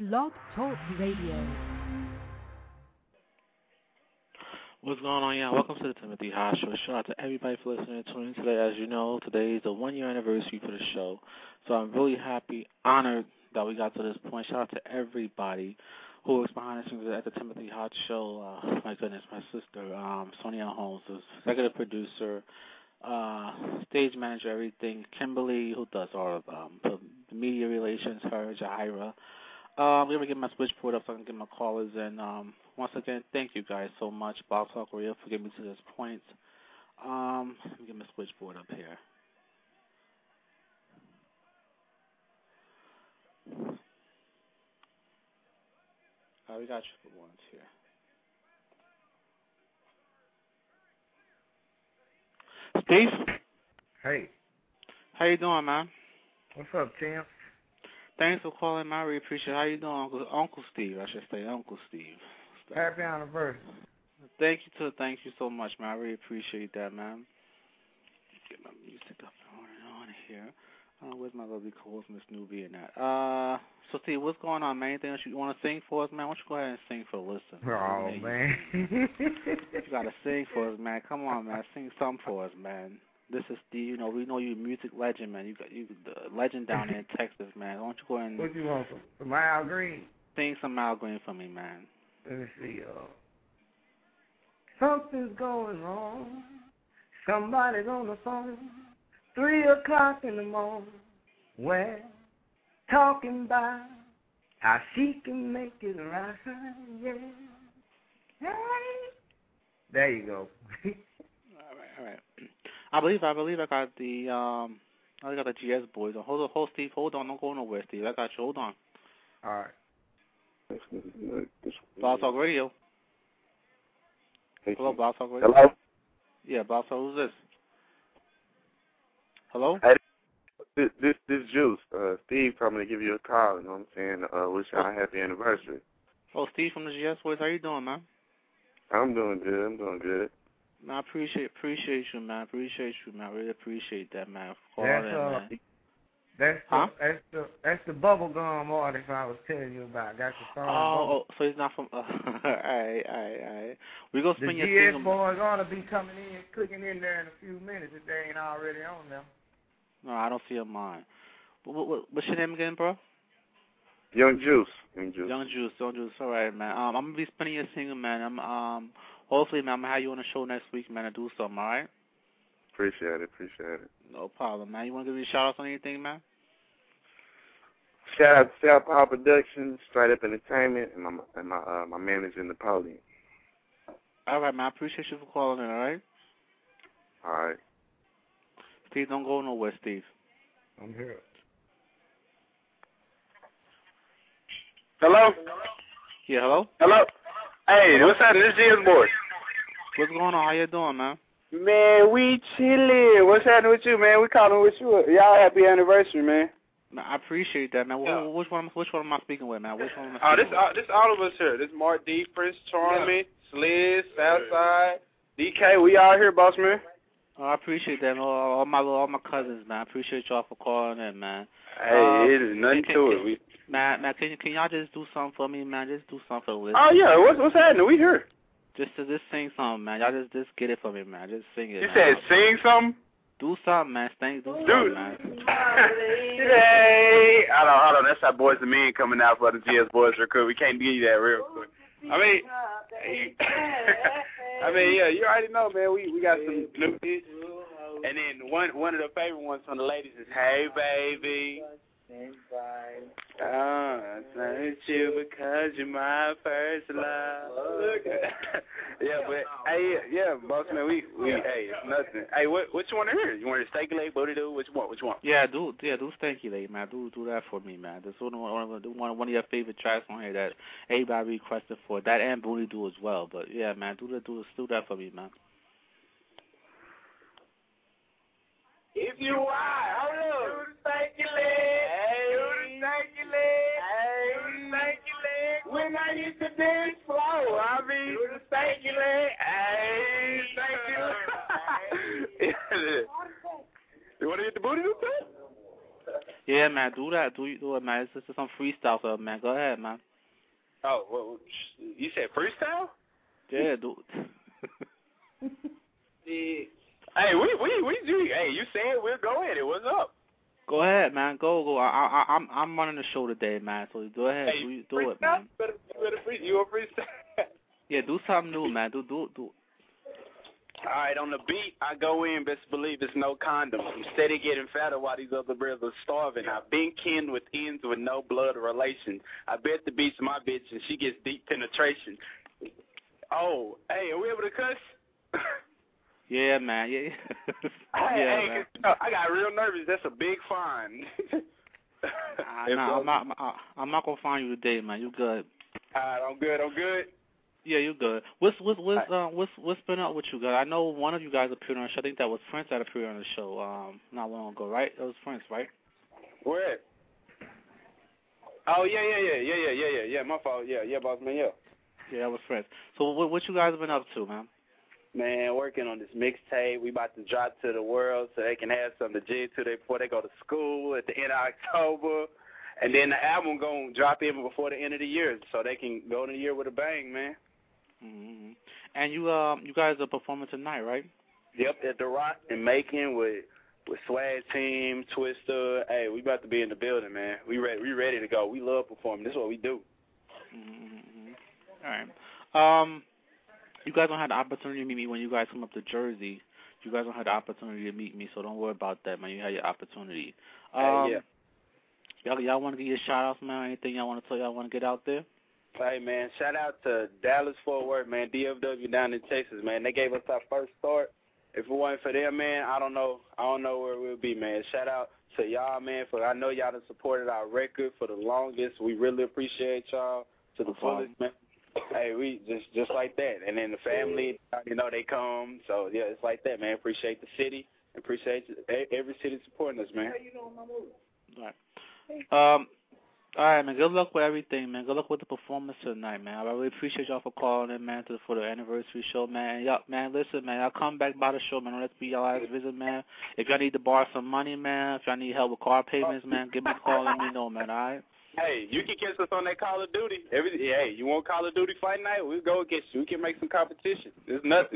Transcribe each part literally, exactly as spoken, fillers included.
Blog Talk Radio. What's going on, y'all? Welcome to the Timothy Hodge Show. Shout out to everybody for listening and tuning in today. As you know, today is the one-year anniversary for the show. So I'm really happy, honored that we got to this point. Shout out to everybody who was behind the scenes at the Timothy Hodge Show. Uh, my goodness, my sister, um, Sonia Holmes, the executive producer, uh, stage manager, everything. Kimberly, who does all of um, the media relations, her, Jahira. Um, we're going to get my switchboard up so I can get my callers in. Um, once again, thank you guys so much. Bob Talk Radio for getting me to this point. Um, let me get my switchboard up here. Uh, we got triple ones here. Steve? Hey. How you doing, man? What's up, Tim? Thanks for calling, man. I really appreciate it. How you doing, Uncle, Uncle Steve? I should say Uncle Steve. Happy anniversary. Thank you, too. Thank you so much, man. I really appreciate that, man. Get my music up and on here. Uh, where's my lovely co-host, Miss Newbie, and that? Uh, so, Steve, what's going on, man? Anything else you want to sing for us, man? Why don't you go ahead and sing for a listen? Oh, man. You got to sing for us, man. Come on, man. Sing something for us, man. This is Steve. You know, we know you're a music legend, man. You got you the legend down there in Texas, man. Why don't you go ahead and... What you want, some Al Green? Sing some Al Green for me, man. Let me see, uh... Something's going wrong. Somebody's on the phone. Three o'clock in the morning. Well, talking about how she can make it right, yeah. Hey. There you go. all right, all right. I believe, I believe I got the, um, I got the G S boys. Hold on, hold Steve, hold on, don't go nowhere, Steve. I got you, hold on. All right. Blog Talk Radio. Hello, Blog Talk Radio. Hello? Yeah, Blog Talk, who's this? Hello? Hey, this, this, this Juice. Uh, Steve told me to give you a call, you know what I'm saying? Uh, wish y'all a happy anniversary. Oh, Steve from the G S boys, how you doing, man? I'm doing good, I'm doing good. Man, I appreciate appreciate you, man. Appreciate you, man. I really appreciate that, man. For That's, all that, uh, man. That's huh? the, that's the that's the bubblegum artist I was telling you about. Got the song. Oh, oh, so he's not from. Uh, all right, all right, all right. We gonna spin the your G S single. boys ought to be coming in, clicking in there in a few minutes if they ain't already on them. No, I don't see a mine. What, what, what's your name again, bro? Young Juice. Young Juice. Young Juice, Young Juice. All right, man. Um, I'm gonna be spinning your single, man. I'm um, hopefully, man, I'm gonna have you on the show next week, man, to do something. All right. Appreciate it, appreciate it. No problem, man. You wanna give me a shout out on anything, man? Shout out to South Power Productions, Straight Up Entertainment, and my and my uh, my manager Napoleon. All right, man. I appreciate you for calling in. All right. All right. Steve, don't go nowhere, Steve. I'm here. Hello? Yeah, hello? Hello? Hey, what's happening? This is boy. What's going on? How you doing, man? Man, we chilling. What's happening with you, man? We calling with you. Y'all happy anniversary, man. Man, I appreciate that, man. Yeah. Which one? Which one am I speaking with, man? Which one am I Oh, speaking this with? uh, this all of us here. This Mark D, Prince Charming, yeah. Sliz, Southside, D K. We all here, boss man. Oh, I appreciate that, man. All, all my all my cousins, man. I appreciate y'all for calling in, man. Hey, uh, it is nothing can, to can, it. We... Man, man, can can y'all just do something for me, man? Just do something for the list. Oh yeah, what's what's happening? We here. Just to just sing something, man. Y'all just just get it for me, man. Just sing it. You man. said sing something. Do something, man. Sing, do something, Dude. man. Hey, I don't, I don't. That's how Boys and Men coming out for the G S Boys real quick. We can't give you that real quick. I mean, I mean, yeah, you already know, man. We we got some new hits, and then one one of the favorite ones from the ladies is "Hey Baby." Oh, I thank you because you're my first love. Yeah, but hey, yeah, boss man, we we yeah. Hey, it's nothing. Hey, what what you want to hear? You want to steak leg, booty do? What you want? What you want? Yeah, do yeah, do stanky leg, man. Do do that for me, man. That's one of one of, one one of your favorite tracks on here that everybody requested for. That and booty do as well. But yeah, man, do that do do that for me, man. If you are, hold on. Do the stanky leg. Hey, do the stanky leg. Hey, do the stanky leg. When I hit the dance floor, I mean, do the stanky leg. Hey, stanky leg. You want to hit the booty do that? Yeah, man, do that. Do, do it, man. This is some freestyle stuff, man. Go ahead, man. Oh, well, you said freestyle? Yeah, do Yeah. Hey, we, we, we do. Hey, you said we'll go at it. What's up? Go ahead, man. Go, go. I, I, I'm, I'm running the show today, man. So go ahead, Hey, do, do it, man. You better, you better free, you a freestyle? Yeah, do something new, man. Do, do, do. All right, on the beat, I go in, best believe it's no condom. I'm steady getting fatter while these other brothers are starving. I've been kin with ends with no blood relation. I bet the beat's my bitch and she gets deep penetration. Oh, hey, are we able to cuss? Yeah, man. Yeah, hey, yeah, hey, man. I got real nervous. That's a big fine. uh, nah, I'm not, I'm, I'm not gonna find you today, man. You good? All right, I'm good. I'm good. Yeah, you good. What's what's what's uh, what's what's been up with you guys? I know one of you guys appeared on the show. I think that was Prince that appeared on the show um not long ago, right? It was Prince, right? Where? Oh yeah, yeah, yeah, yeah, yeah, yeah, yeah, yeah. My fault. Yeah, yeah, boss man. Yeah. Yeah, that was Prince. So what what you guys been up to, man? Man, working on this mixtape. We about to drop to the world so they can have something to jig to before they go to school at the end of October. And then the album gonna drop in before the end of the year, so they can go to the year with a bang, man. Mm-hmm. And you um you guys are performing tonight, right? Yep, at the Rock in Macon with with Swag Team, Twister. Hey, we about to be in the building, man. We ready. We ready to go. We love performing. This is what we do. Mm-hmm. All right. Um, you guys don't have the opportunity to meet me when you guys come up to Jersey. You guys don't have the opportunity to meet me, so don't worry about that, man. You have your opportunity. Um, hey, yeah. Y'all, y'all want to get your shout-outs, man? Anything y'all want to tell y'all want to get out there? Hey, man, shout out to Dallas Fort Worth, man, D F W down in Texas, man. They gave us our first start. If it wasn't for them, man, I don't know. I don't know where we'll be, man. Shout out to y'all, man, for I know y'all have supported our record for the longest. We really appreciate y'all to the fullest, man. Hey, we just just like that. And then the family, you know, they come. So, yeah, it's like that, man. Appreciate the city. Appreciate every city supporting us, man. All right. Um, all right, man. Good luck with everything, man. Good luck with the performance tonight, man. I really appreciate y'all for calling in, man, to, for the anniversary show, man. Y'all, man, listen, man. Y'all come back by the show, man. Let's be y'all last visit, man. If y'all need to borrow some money, man, if y'all need help with car payments, man, give me a call. Let me know, man. All right. Hey, you can catch us on that Call of Duty. Every hey, you want Call of Duty fight night? We'll go against you. We can make some competition. There's nothing.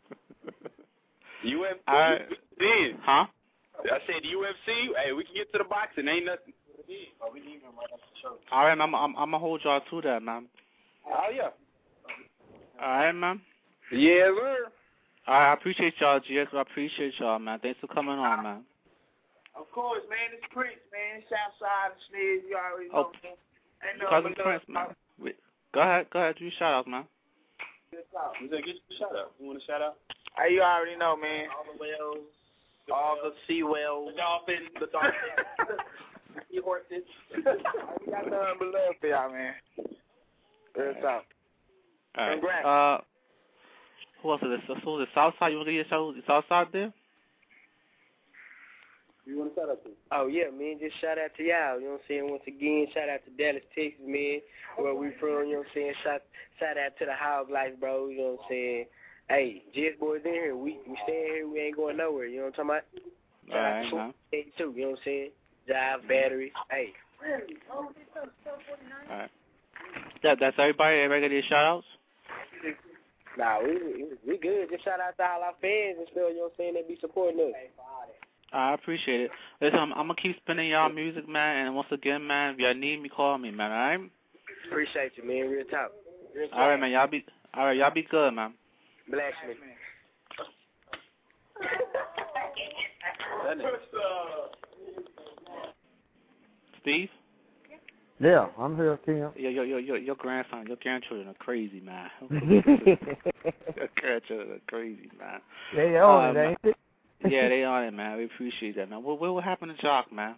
U F C. All right. Then. Huh? I said U F C. Hey, we can get to the boxing. Ain't nothing. All right, man. I'm, I'm, I'm gonna hold y'all to that, man. Oh yeah. All right, man. Yeah, sir. All right, I appreciate y'all, G S. I appreciate y'all, man. Thanks for coming on, man. Of course, man. It's Prince, man. Southside and Sneeze. You already know. Oh, Ain't because of Prince, man. Wait, go ahead, go ahead. Do your shout outs, man. You said get your shout out. You want a shout out? Hey, you already know, man. All the whales, the all whales, the sea whales, the dolphins, the dolphins. You horses. We got nothing but love for y'all, man. Real talk. All right. Congrats. Uh, who else is this? So the Southside, you want to get your shout Southside there? You want to shout out to? Oh, yeah, man. Just shout out to y'all. You know what I'm saying? Once again, shout out to Dallas, Texas, man, where we from. You know what I'm saying? Shout, shout out to the Hog Life, bro. You know what I'm saying? Hey, Jess Boys in here. We we staying here. We ain't going nowhere. You know what I'm talking about? All right, man. Too, you know what I'm saying? Jive, battery. Hey. All right. That, that's everybody? Everybody got their shout outs? Nah, we, we we good. Just shout out to all our fans and stuff, you know what I'm saying, that be supporting us. I appreciate it. Listen, I'm, I'm going to keep spinning y'all music, man, and once again, man, if y'all need me, call me, man, all right? Appreciate you, man. Real talk. Real talk. All right, man. Y'all be, all right, y'all be good, man. Bless me. Steve? Yeah, I'm here, Tim. Your, your, your, your, your grandson, your grandchildren are crazy, man. Your grandchildren are crazy, man. They on um, it, ain't it? Yeah, they on it, man. We appreciate that, man. What, what will happen to Jock, man?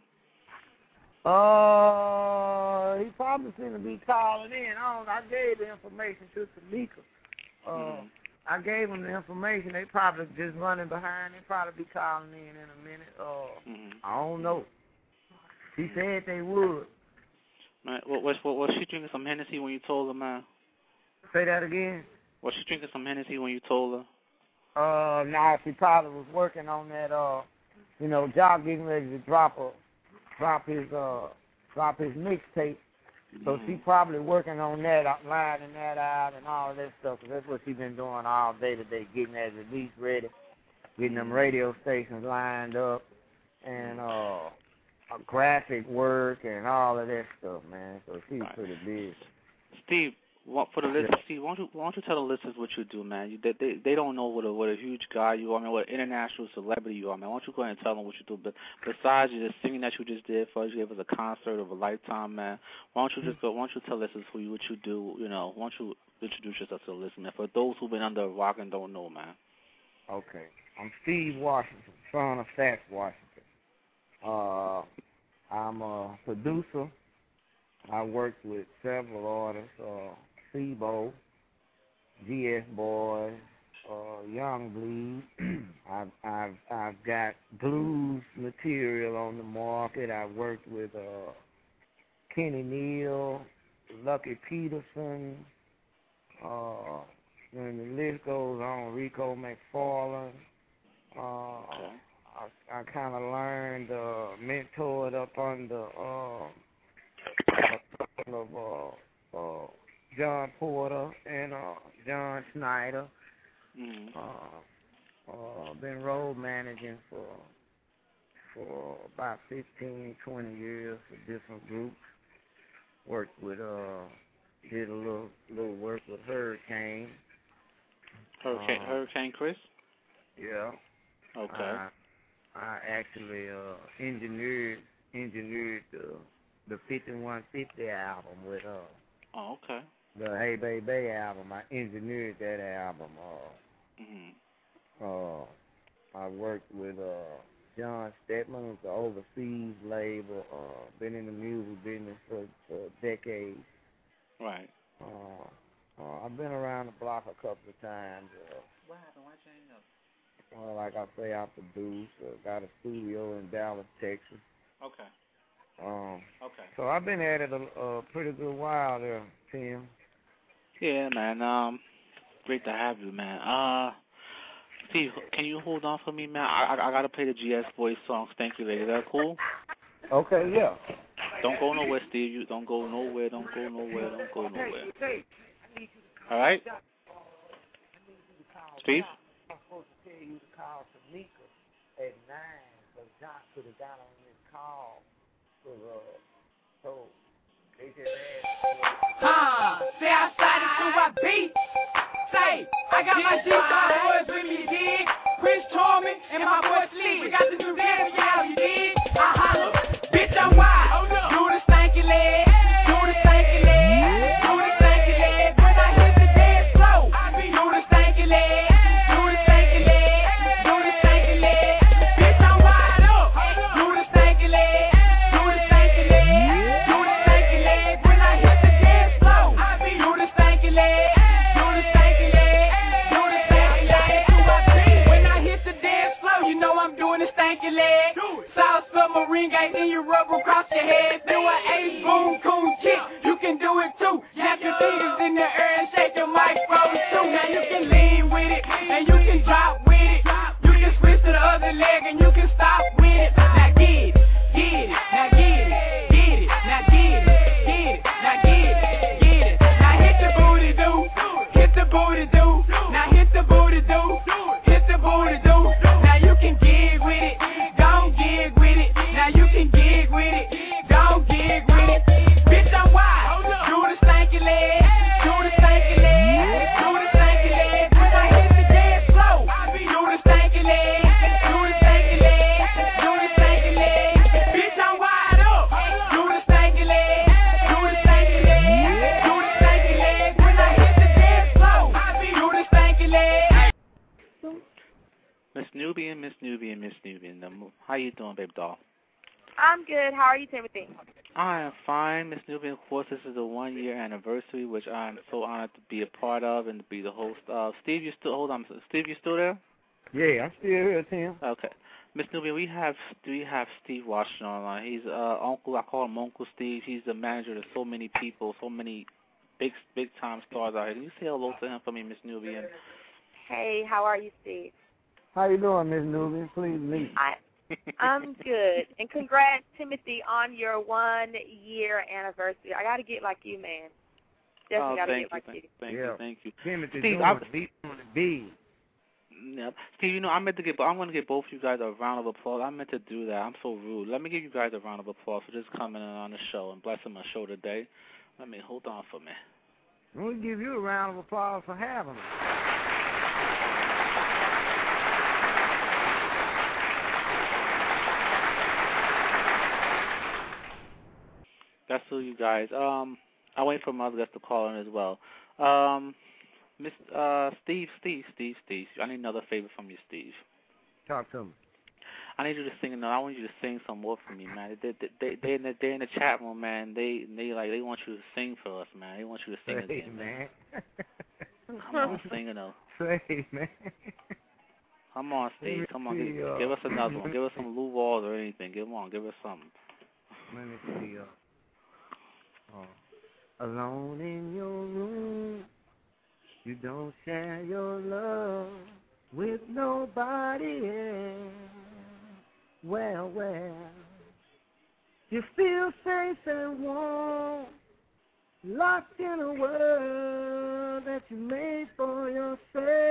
Uh, he probably seemed to be calling in. I don't. I gave the information to Tamika. Uh, mm-hmm. I gave them the information. They probably just running behind. They probably be calling in in a minute. Uh, mm-hmm. I don't know. He said they would. Man, what, was, what, was she drinking some Hennessy when you told her, man? Say that again? Was she drinking some Hennessy when you told her? Uh, nah, she probably was working on that, uh, you know, job getting ready to drop a drop his uh drop his mixtape. So Mm-hmm. she probably working on that, out- lining that out and all that stuff. 'Cause that's what she been doing all day today, getting that release ready, getting them radio stations lined up, and uh, graphic work and all of that stuff, man. So she's Right. pretty big. Steve, what, for the listeners, Steve, why don't you why don't you tell the listeners what you do, man? You, they, they they don't know what a what a huge guy you are, I mean, what an international celebrity you are, man. Why don't you go ahead and tell them what you do? But besides you, the singing that you just did for us, you gave us a concert of a lifetime, man. Why don't you just go? Why don't you tell listeners who you what you do? You know, why don't you introduce yourself to the listeners? For those who've been under a rock and don't know, man. Okay. I'm Steve Washington, son of Sax Washington. Uh, I'm a producer. I worked with several artists, uh, Sebo, G S Boys, uh, Young Bleed. I've, I've, I've got blues material on the market. I worked with uh, Kenny Neal, Lucky Peterson, uh, and the list goes on, Rico McFarlane. Uh, Okay. I, I kind of learned, uh, mentored up under uh, of uh, uh, John Porter and uh, John Snyder. Mm-hmm. Uh, uh, been road managing for for about fifteen, twenty years for different groups. Worked with, uh, did a little little work with Hurricane. Hurricane, Uh, Hurricane Chris? Yeah. Okay. I, I actually uh, engineered engineered the the fifty-one fifty album with uh Oh, okay. the Hey Bay Bay album. I engineered that album. Uh, Mm-hmm. uh, I worked with uh John Stedman with the Overseas label. Uh, been in the music business for, for decades. Right. Uh, uh, I've been around the block a couple of times. Uh, What happened? Why change up? well, like I say, I produce. Uh, got a studio in Dallas, Texas. Okay. Um, Okay. so I've been at it a, a pretty good while there, Tim. Yeah, man. Um, great to have you, man. Uh, Steve, can you hold on for me, man? I I, I gotta play the G S Boys songs. Thank you, lady. Is that cool? Okay, yeah. Don't go nowhere, Steve. You don't go nowhere. Don't go nowhere. Don't go nowhere. All right, Steve. I'm supposed to tell you to call Tamika at nine, so John could have got on this call. So, uh, so they just asked. Huh, say I started to my beat. Say, I got my G-Star boys with me, you dig? Prince Charming and my boy Sleep. We got the new dance, y'all, you dig? I holler, bitch, I'm wild. Do the stanky leg, do the stanky leg, do the stanky leg. When I hit the dance floor, do the stanky leg, do the stanky leg, do the stanky leg. Bitch, I'm wide up. Do the stanky leg, do the stanky leg, do the stanky leg. When I hit the dance floor, do the stanky leg. I'm doing a stanky leg. Sauce for marine guys, then you rub across your head. Do an ace boom coon kick. You can do it too. Snap your fingers in the air and shake your microphone too. Now you can lean with it and you can drop with it. You can switch to the other leg and you can stop with it. Now get it, get it, now get it, get it, now get it, get it, now get it, get it. Now hit the booty do, hit the booty do. Now hit the booty do, hit the booty do. Now you can gig with it, don't gig with it. Now you can gig with it, don't gig with it. Bitch, I'm wild. Do the stanky leg, do the stanky leg, do the stanky leg. When I hit the dance floor, do the stanky leg, do the stanky leg, do the stanky leg. Bitch, I'm wide up. Do the stanky leg, do the stanky leg, do the stanky leg. When I hit the dance floor, do the stanky leg. Miss Nubian, Miss Nubian, Miss Nubian. Um, How you doing, baby doll? I'm good. How are you, Timothy? I am fine, Miss Nubian. Of course, this is the one-year anniversary, which I'm so honored to be a part of and to be the host of. Steve, you still hold on. Steve, you still there? Yeah, I'm still here, Tim. Okay, Miss Nubian, we have we have Steve Washington online. He's uh uncle. I call him Uncle Steve. He's the manager to so many people, so many big big time stars out here. Can you say hello to him for me, Miss Nubian? Hey, how are you, Steve? How you doing, Miss Nubian? Please meet. I I'm good. And congrats, Timothy, on your one-year anniversary. I got to get like you, man. Definitely oh, got to thank get like you. you. Thank yeah. you. Thank you. Timothy Steve, doing I'm, the big. Yeah. Steve, you know, I meant to get, I'm going to give both of you guys a round of applause. I meant to do that. I'm so rude. Let me give you guys a round of applause for just coming in on the show and blessing my show today. Let me, hold on for me. We'll give you a round of applause for having us. That's to you guys. Um, I'll wait for my other guests to call in as well. Um, Miss uh, Steve, Steve, Steve, Steve. I need another favor from you, Steve. Talk to me. I need you to sing. No, I want you to sing some more for me, man. They, they, they, they in the, they in the chat room, man. They, they like, they want you to sing for us, man. They want you to sing Say, again, man. man. Come on, sing it though. Say, man. Come on, Steve. Come on, see, give, uh, give us another one. Give us some Lou Walls or anything. Give on, give us something. Let me see. Uh, oh. Alone in your room, you don't share your love with nobody else. Well, well, you feel safe and warm, locked in a world that you made for yourself.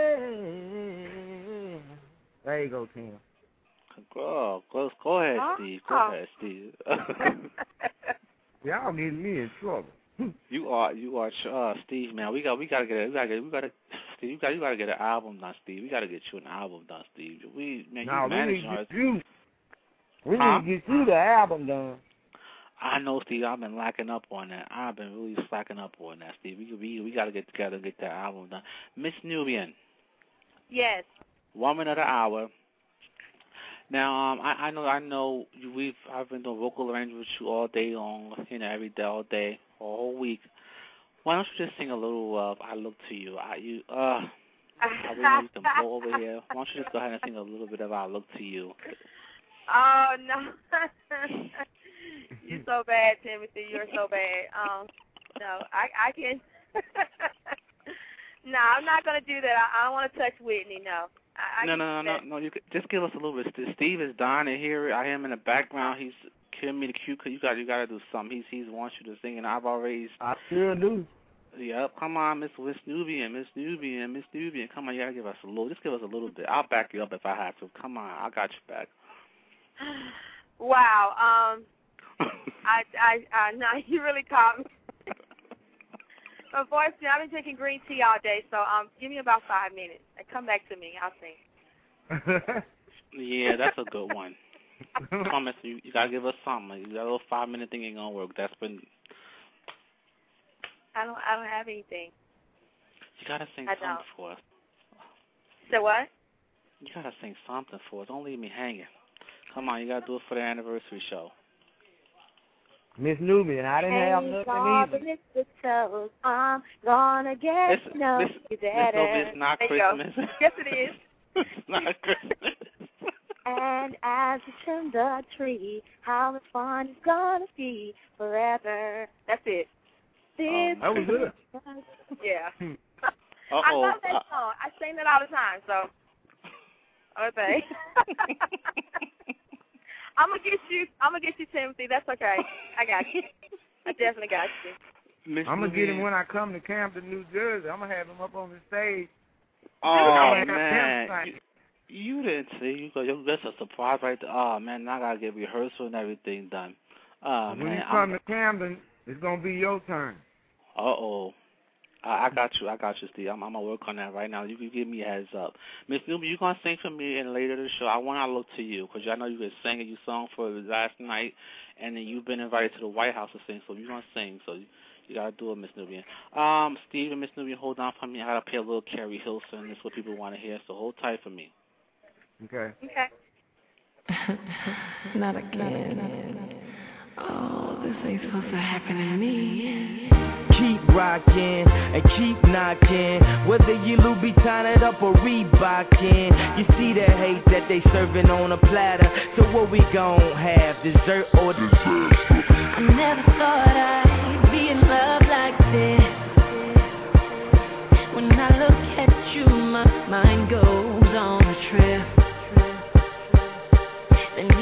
There you go, Tim. Go, go, go ahead, oh. Steve. Go ahead, Steve. Y'all getting me in trouble. You are, you are, uh, Steve, man. We got, we gotta get, it. we gotta get, we gotta, Steve. You got, you gotta get an album done, Steve. We gotta get you an album done, Steve. We, man, no, you manage we need ours. to get you. We huh? need to get you the album done. I know, Steve. I've been lacking up on that. I've been really slacking up on that, Steve. We, we, we gotta get together and get that album done. Miss Nubian. Yes. Woman of the hour. Now, um, I, I know, I know. We've, I've been doing vocal arrangements with you all day long. You know, every day, all day, all whole week. Why don't you just sing a little of "I Look to You"? I, you, uh, I really know you can blow over here. Why don't you just go ahead and sing a little bit of "I Look to You"? Oh no, you're so bad, Timothy. You're so bad. Um, no, I, I can. No, I'm not gonna do that. I, I don't want to touch Whitney. No. I, I no, no, no, no, no. You could, just give us a little bit. Steve is dying to hear it. I hear him in the background. He's giving me the cue. You got, you got to do something. He's, he's wants you to sing, and I've already. I sure do. Yep. Come on, Miss Miss Nubian, Miss Nubian, Miss Nubian. Come on, you gotta give us a little. Just give us a little bit. I'll back you up if I have to. Come on, I got you back. Wow. Um. I, I, I, no, you really caught me. Unfortunately, I've been drinking green tea all day, so um, give me about five minutes and come back to me. I'll sing. Yeah, that's a good one. Promise you, you gotta give us something. That little five minute thing ain't gonna work. That's been. I don't, I don't have anything. You gotta sing I something don't. for us. So what? You gotta sing something for us. Don't leave me hanging. Come on, you gotta do it for the anniversary show. Miss Nubian, I didn't have nothing either. Toes, I'm gonna get it's, to know this, you better. This it's not there Christmas. You go. Yes, it is. It's not Christmas. And as we trim the tree, how much fun it's gonna be forever. That's it. This that was good. Yeah. Uh-oh. I love that song. I sing that all the time, so. Okay. I'm gonna get you. I'm gonna get you, Timothy. That's okay. I got you. I definitely got you. Miss I'm gonna Nubian. get him when I come to Camden, New Jersey. I'm gonna have him up on the stage. Oh man, you, you didn't see. You go. That's a surprise right there. Oh man, now I gotta get rehearsal and everything done. Oh when man, you come I'm, to Camden, it's gonna be your turn. Uh oh. I, I got you. I got you, Steve. I'm, I'm going to work on that right now. You can give me a heads up. Miss Newby, you going to sing for me and later in the show. I want to look to you because I know you can sing and you sung for last night, and then you've been invited to the White House to sing, so you're going to sing. So you, you got to do it, Miss Newby. Um, Steve and Miss Newby, hold on for me. I got to play a little Carrie Hilson. This is what people want to hear, so hold tight for me. Okay. Okay. Not again. Oh, this ain't supposed to happen to me. Keep rocking and keep knocking. Whether you Louboutin it up or Reebokin, you see the hate that they serving on a platter. So what we gon' have, dessert or dessert? I never thought I'd be in love like this. When I look at you, my mind goes on a trip. Then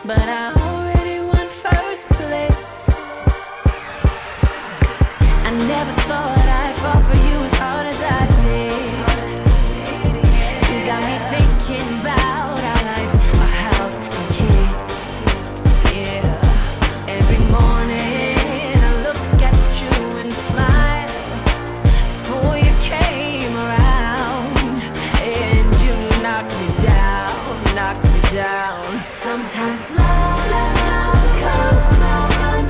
but I already won first place. I never thought I'd fall for you as hard as I did. You got me thinking about our life, our house and kids. Yeah, every morning I look at you and smile. Before you came around, and you knocked me down, knocked me down. Sometimes love, love comes around,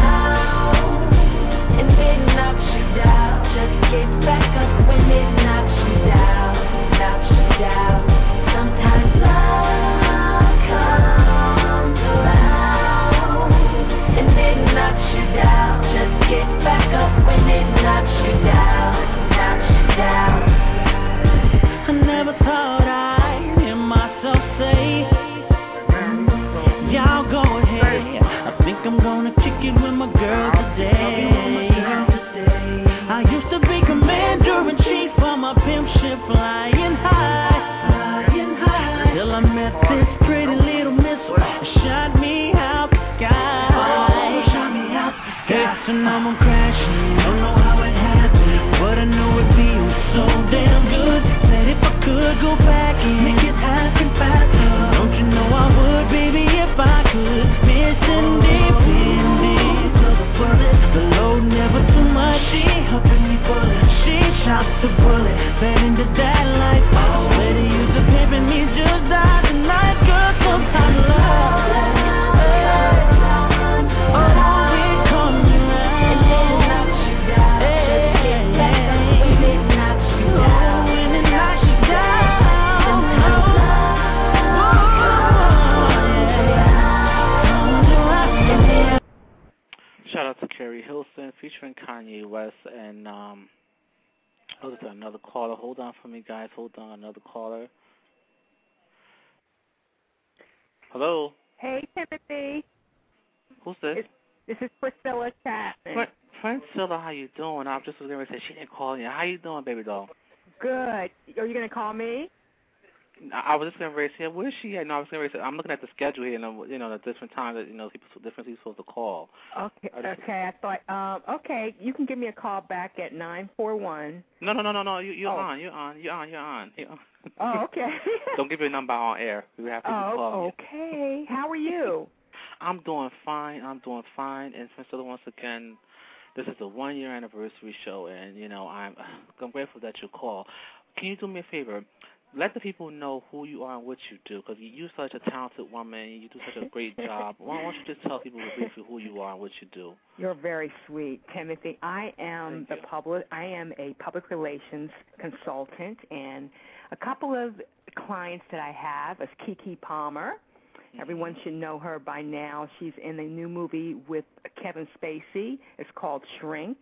and it knocks you down. Just get back up when it knocks you down, knocks you down. Sometimes love comes around, and it knocks you down. Just get back up when it knocks you down, knocks you down. I never thought I'd hear myself say, y'all go ahead. I think I'm gonna kick it with my girl today. I used to be commander-in-chief of my pimp ship, flying high, flying high. Till I met this pretty little miss who shot me out the sky. Oh, shot me out the sky. Hey, so now I'm crashing. Don't know how it happened, but I know it feels so damn good. That if I could go back and make it happen faster, don't you know I would, baby, if I could. Miss independent to the fullest. The load never too much. She helping me pull it. She shot the bullet. Fed into that life. Oh, better use the pimp and me just die tonight. Girl, sometimes love. Oh, it comes around. And it knocks you down. Just get back up when it knocks you down. Oh, when it knocks you down. Sometimes love. Shout out to Carrie Hilson featuring Kanye West and um. Oh, there's another caller. Hold on for me, guys. Hold on, another caller. Hello. Hey, Timothy. Who's this? It's, this is Priscilla Chapman. Fr- Priscilla, how you doing? I just was going to say she didn't call you. How you doing, baby doll? Good. Are you going to call me? I was just going to say, where is she at? No, I was going to say, I'm looking at the schedule here, and you know, the different times that you know, people, different people supposed to call. Okay. I just, okay. I thought. Um. Okay. You can give me a call back at nine four one. No, no, no, no, no. You, you're oh. on. You're on. You're on. You're on. You're on. Oh, okay. Don't give your number on air. We have to oh, call you. Okay. How are you? I'm doing fine. I'm doing fine. And Priscilla, once again, this is the one year anniversary show, and you know, I'm I'm grateful that you call. Can you do me a favor? Let the people know who you are and what you do, because you're such a talented woman. You do such a great job. Why don't you just tell people briefly who you are and what you do? You're very sweet, Timothy. I am Thank the public. I am a public relations consultant, and a couple of clients that I have is Keke Palmer. Mm-hmm. Everyone should know her by now. She's in a new movie with Kevin Spacey. It's called Shrink.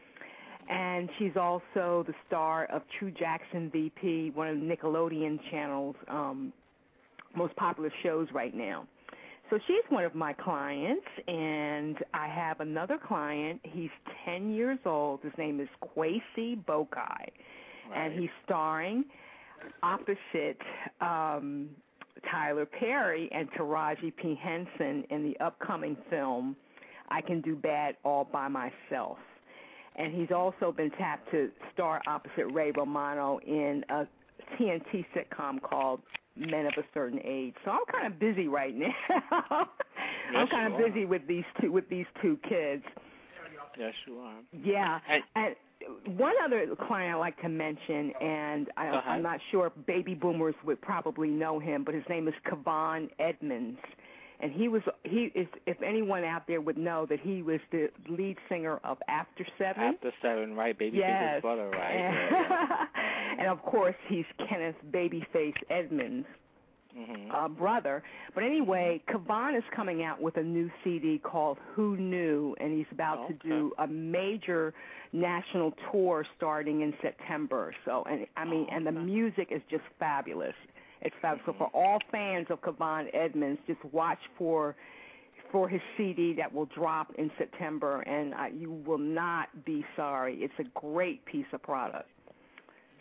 And she's also the star of True Jackson V P, one of the Nickelodeon Channel's um, most popular shows right now. So she's one of my clients, and I have another client. He's ten years old. His name is Kwesi Bokai, right. And he's starring opposite um, Tyler Perry and Taraji P. Henson in the upcoming film I Can Do Bad All By Myself. And he's also been tapped to star opposite Ray Romano in a T N T sitcom called Men of a Certain Age. So I'm kind of busy right now. Yes, I'm kind of are. busy with these two with these two kids. Yes, you are. Yeah. Hey. And one other client I like to mention, and I, uh-huh. I'm not sure baby boomers would probably know him, but his name is Kevon Edmonds. And he was, he is, if anyone out there would know that he was the lead singer of After Seven. After Seven, right? Babyface's yes. brother, right? And, yeah. and of course, he's Kenneth Babyface Edmonds' mm-hmm. uh, brother. But anyway, Kevon is coming out with a new C D called Who Knew, and he's about okay. to do a major national tour starting in September. So, and I mean, oh, and the okay. music is just fabulous. It's fabulous. Mm-hmm. So for all fans of Kevon Edmonds, just watch for for his C D that will drop in September, and uh, you will not be sorry. It's a great piece of product.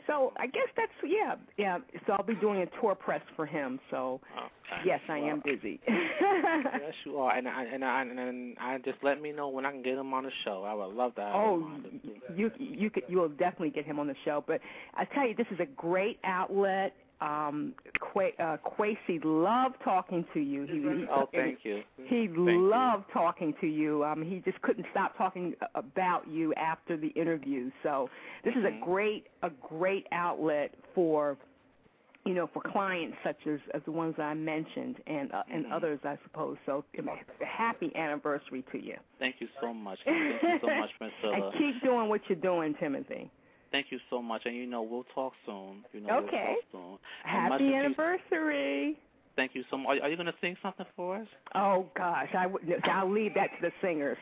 So I guess that's, yeah, yeah. So I'll be doing a tour press for him. So, okay. yes, I am busy. Yes, you are. And I, and, I, and, and I just let me know when I can get him on the show. I would love to have oh, him on. you, you, could, you will definitely get him on the show. But I tell you, this is a great outlet. Um, Qu- uh, Quasi loved talking to you. He, he, oh, thank you. He thank loved you. talking to you. Um, he just couldn't stop talking about you after the interview. So this mm-hmm. is a great, a great outlet for, you know, for clients such as, as the ones I mentioned and uh, and mm-hmm. others, I suppose. So happy anniversary to you. Thank you so much. Thank you so much, Miss Silla. And keep doing what you're doing, Timothy. Thank you so much, and you know we'll talk soon. You know okay. we'll talk soon. Happy anniversary. You, thank you so much. Are, are you going to sing something for us? Oh gosh, I would. I'll leave that to the singers.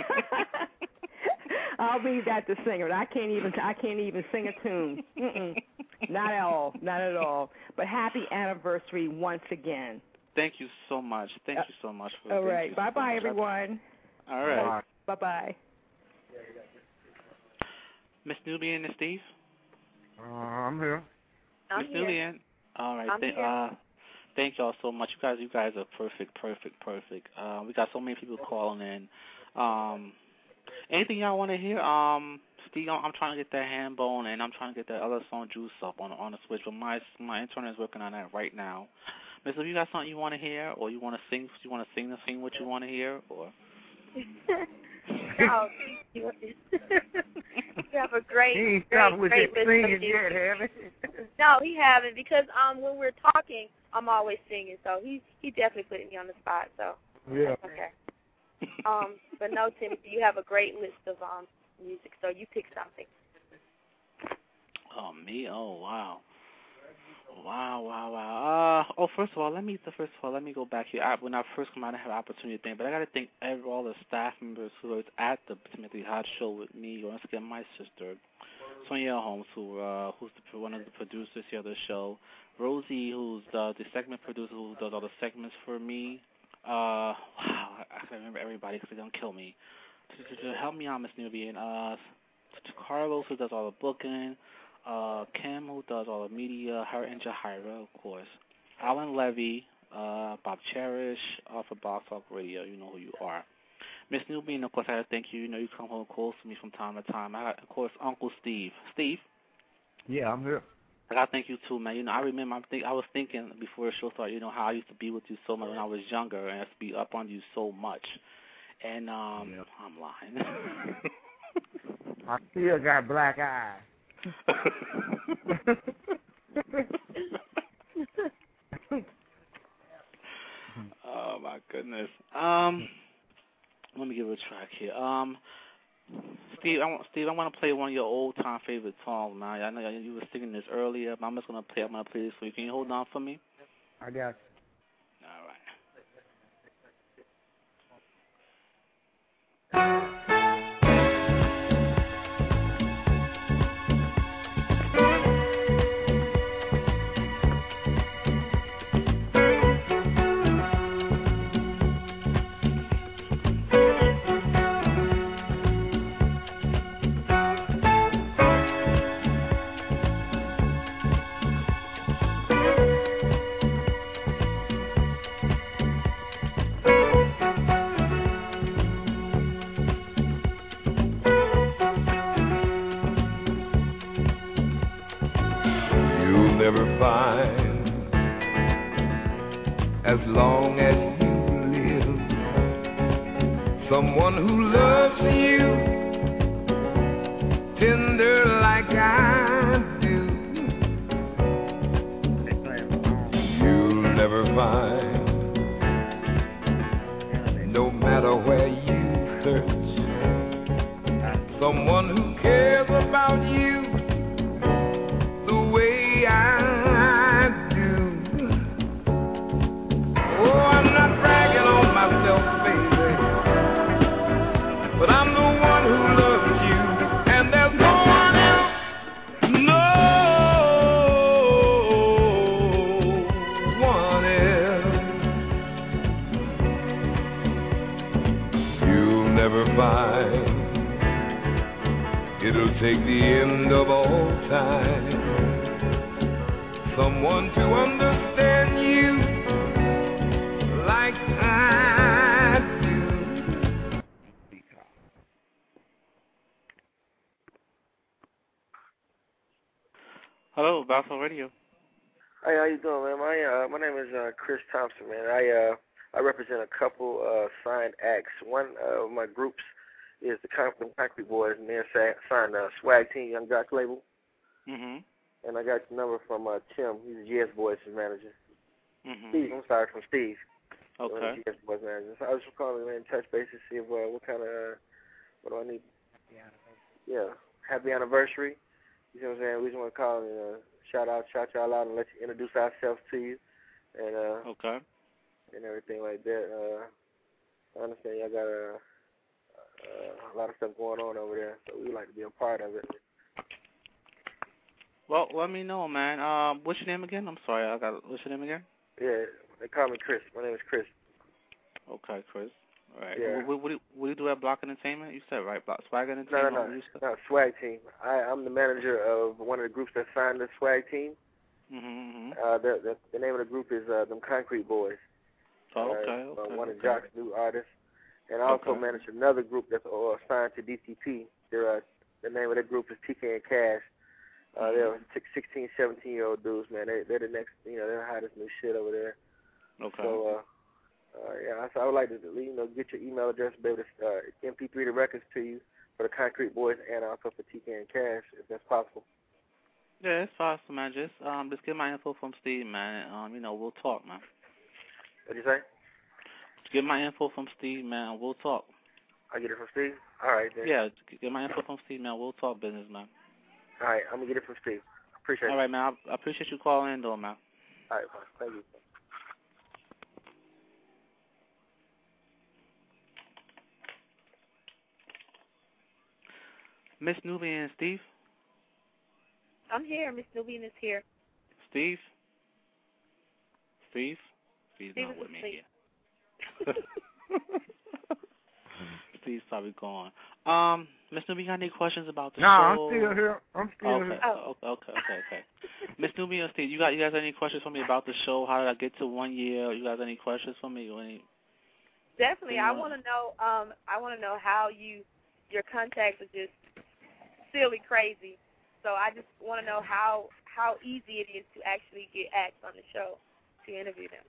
I'll leave that to singers. I can't even. I can't even sing a tune. Mm-mm. Not at all. Not at all. But happy anniversary once again. Thank you so much. Thank uh, you so much. For, all right. Bye bye, so everyone. All right. Bye bye. Miss Nubian and Steve? Uh, I'm here. Miss Nubian? All right. Th- uh, thank y'all so much. You guys you guys are perfect, perfect, perfect. Uh, we got so many people calling in. Um, anything y'all want to hear? Um, Steve, I'm, I'm trying to get that hand bone, and I'm trying to get that other song Juice Up on, on the switch, but my, my intern is working on that right now. Miss, if you got something you want to hear, or you want to sing, you want to sing the thing what you want to hear, or... Oh, you. You have a great, he ain't great, with great his list of singing music. yet, have he? No, he haven't, because um when we're talking, I'm always singing, so he he definitely put me on the spot. So yeah, that's okay. Um, but no, Timothy, you have a great list of um music, so you pick something. Oh me? Oh wow. Wow, wow, wow. Uh, oh, first of all, let me first of all let me go back here. I, when I first come out, I had an opportunity to think, but I got to thank every, all the staff members who was at the Timothy Hot Show with me. Once again, my sister, Sonia Holmes, who uh, who's the, one of the producers here of the show. Rosie, who's the, the segment producer, who does all the segments for me. Uh, wow, I, I can't remember everybody because they're gonna kill me. To, to, to help me out, Miss Nubian. Uh, to Carlos, who does all the booking. Uh, Kim, who does all the media, her and Jahira, of course. Alan Levy, uh, Bob Cherish, off of Box Talk Radio, you know who you are. Miss Nubian, of course, I thank you. You know, you come home close to me from time to time. I got, of course, Uncle Steve. Steve? Yeah, I'm here. I got to thank you, too, man. You know, I remember, I'm think, I was thinking before the show started, you know, how I used to be with you so much when I was younger, and I used to be up on you so much. And, um, yep. I'm lying. I still got black eyes. Oh my goodness. Um, let me give it a track here. Um, Steve, I want Steve, I want to play one of your old time favorite songs, man. I know you were singing this earlier, but I'm just gonna play. I'm gonna play this for you. Can you hold on for me? I got you. All right. As long as you live, someone who loves you tender like I do, you'll never find, no matter where you search, someone who cares about you the way I take the end of all time. Someone to understand you like I do. Hello, Boston Radio. Hey, how you doing, man? My uh, my name is uh, Chris Thompson, man. I uh, I represent a couple uh, signed acts. One uh, of my groups is the Con- Concrete Boys, and they're sa- signed uh, Swag Team, Young Jock label. Mhm. And I got the number from uh, Tim. He's the G S Boys manager. Mhm. Steve, I'm sorry, from Steve. Okay. G S Boys manager. So I was just calling, man, touch base to see if, uh, what kind of uh, what do I need? Yeah, happy anniversary. You know what I'm saying? We just want to call and uh, shout out, shout y'all out, and let you introduce ourselves to you, and uh, okay, and everything like that. Uh, I understand y'all got a, a, a lot of stuff going on over there, so we'd like to be a part of it. Well, let me know, man. Um, what's your name again? I'm sorry, I got. What's your name again? Yeah, they call me Chris. My name is Chris. Okay, Chris. All right. Yeah. What, what, what, do, what do you do at Block Entertainment? You said right, Block Swag No, Entertainment. no, no, no, Swag Team. I, I'm the manager of one of the groups that signed the Swag Team. Mm-hmm. Uh, the, the the name of the group is uh, them Concrete Boys. Oh, okay, uh, okay. Uh, one okay. of Jock's new artists, and I also okay. manage another group that's uh, signed to D T P. They're uh, the name of that group is T K and Cash. Uh, mm-hmm. They're sixteen, seventeen year old dudes, man. They, they're the next, you know, they're the hottest new shit over there. Okay. So, uh, uh, yeah, so I would like to, you know, get your email address, be able to uh, M P three the records to you for the Concrete Boys and also for T K and Cash, if that's possible. Yeah, it's possible, man. Just um, just get my info from Steve, man. Um, you know, we'll talk, man. What'd you say? Just get my info from Steve, man. We'll talk. I get it from Steve. All right, then. Yeah, get my info from Steve, man. We'll talk business, man. All right, I'm gonna get it from Steve. Appreciate it. All right, man. I, I appreciate you calling in, though, man. All right, thank you. Miss Nubian and Steve? I'm here. Miss Nubian is here. Steve? Steve? Steve's Steve not is with me asleep. here. Steve's probably gone. Um, Miss Nubian, got any questions about the no, show? No, I'm still here. I'm still okay. here. Oh. Okay, okay, okay. Miss Nubian and Steve, you got you guys any questions for me about the show? How did I get to one year? You guys any questions for me? Or any? Definitely. Yeah. I want to know. Um, I want to know how you, your contacts are just silly crazy. So I just want to know how how easy it is to actually get acts on the show to interview them.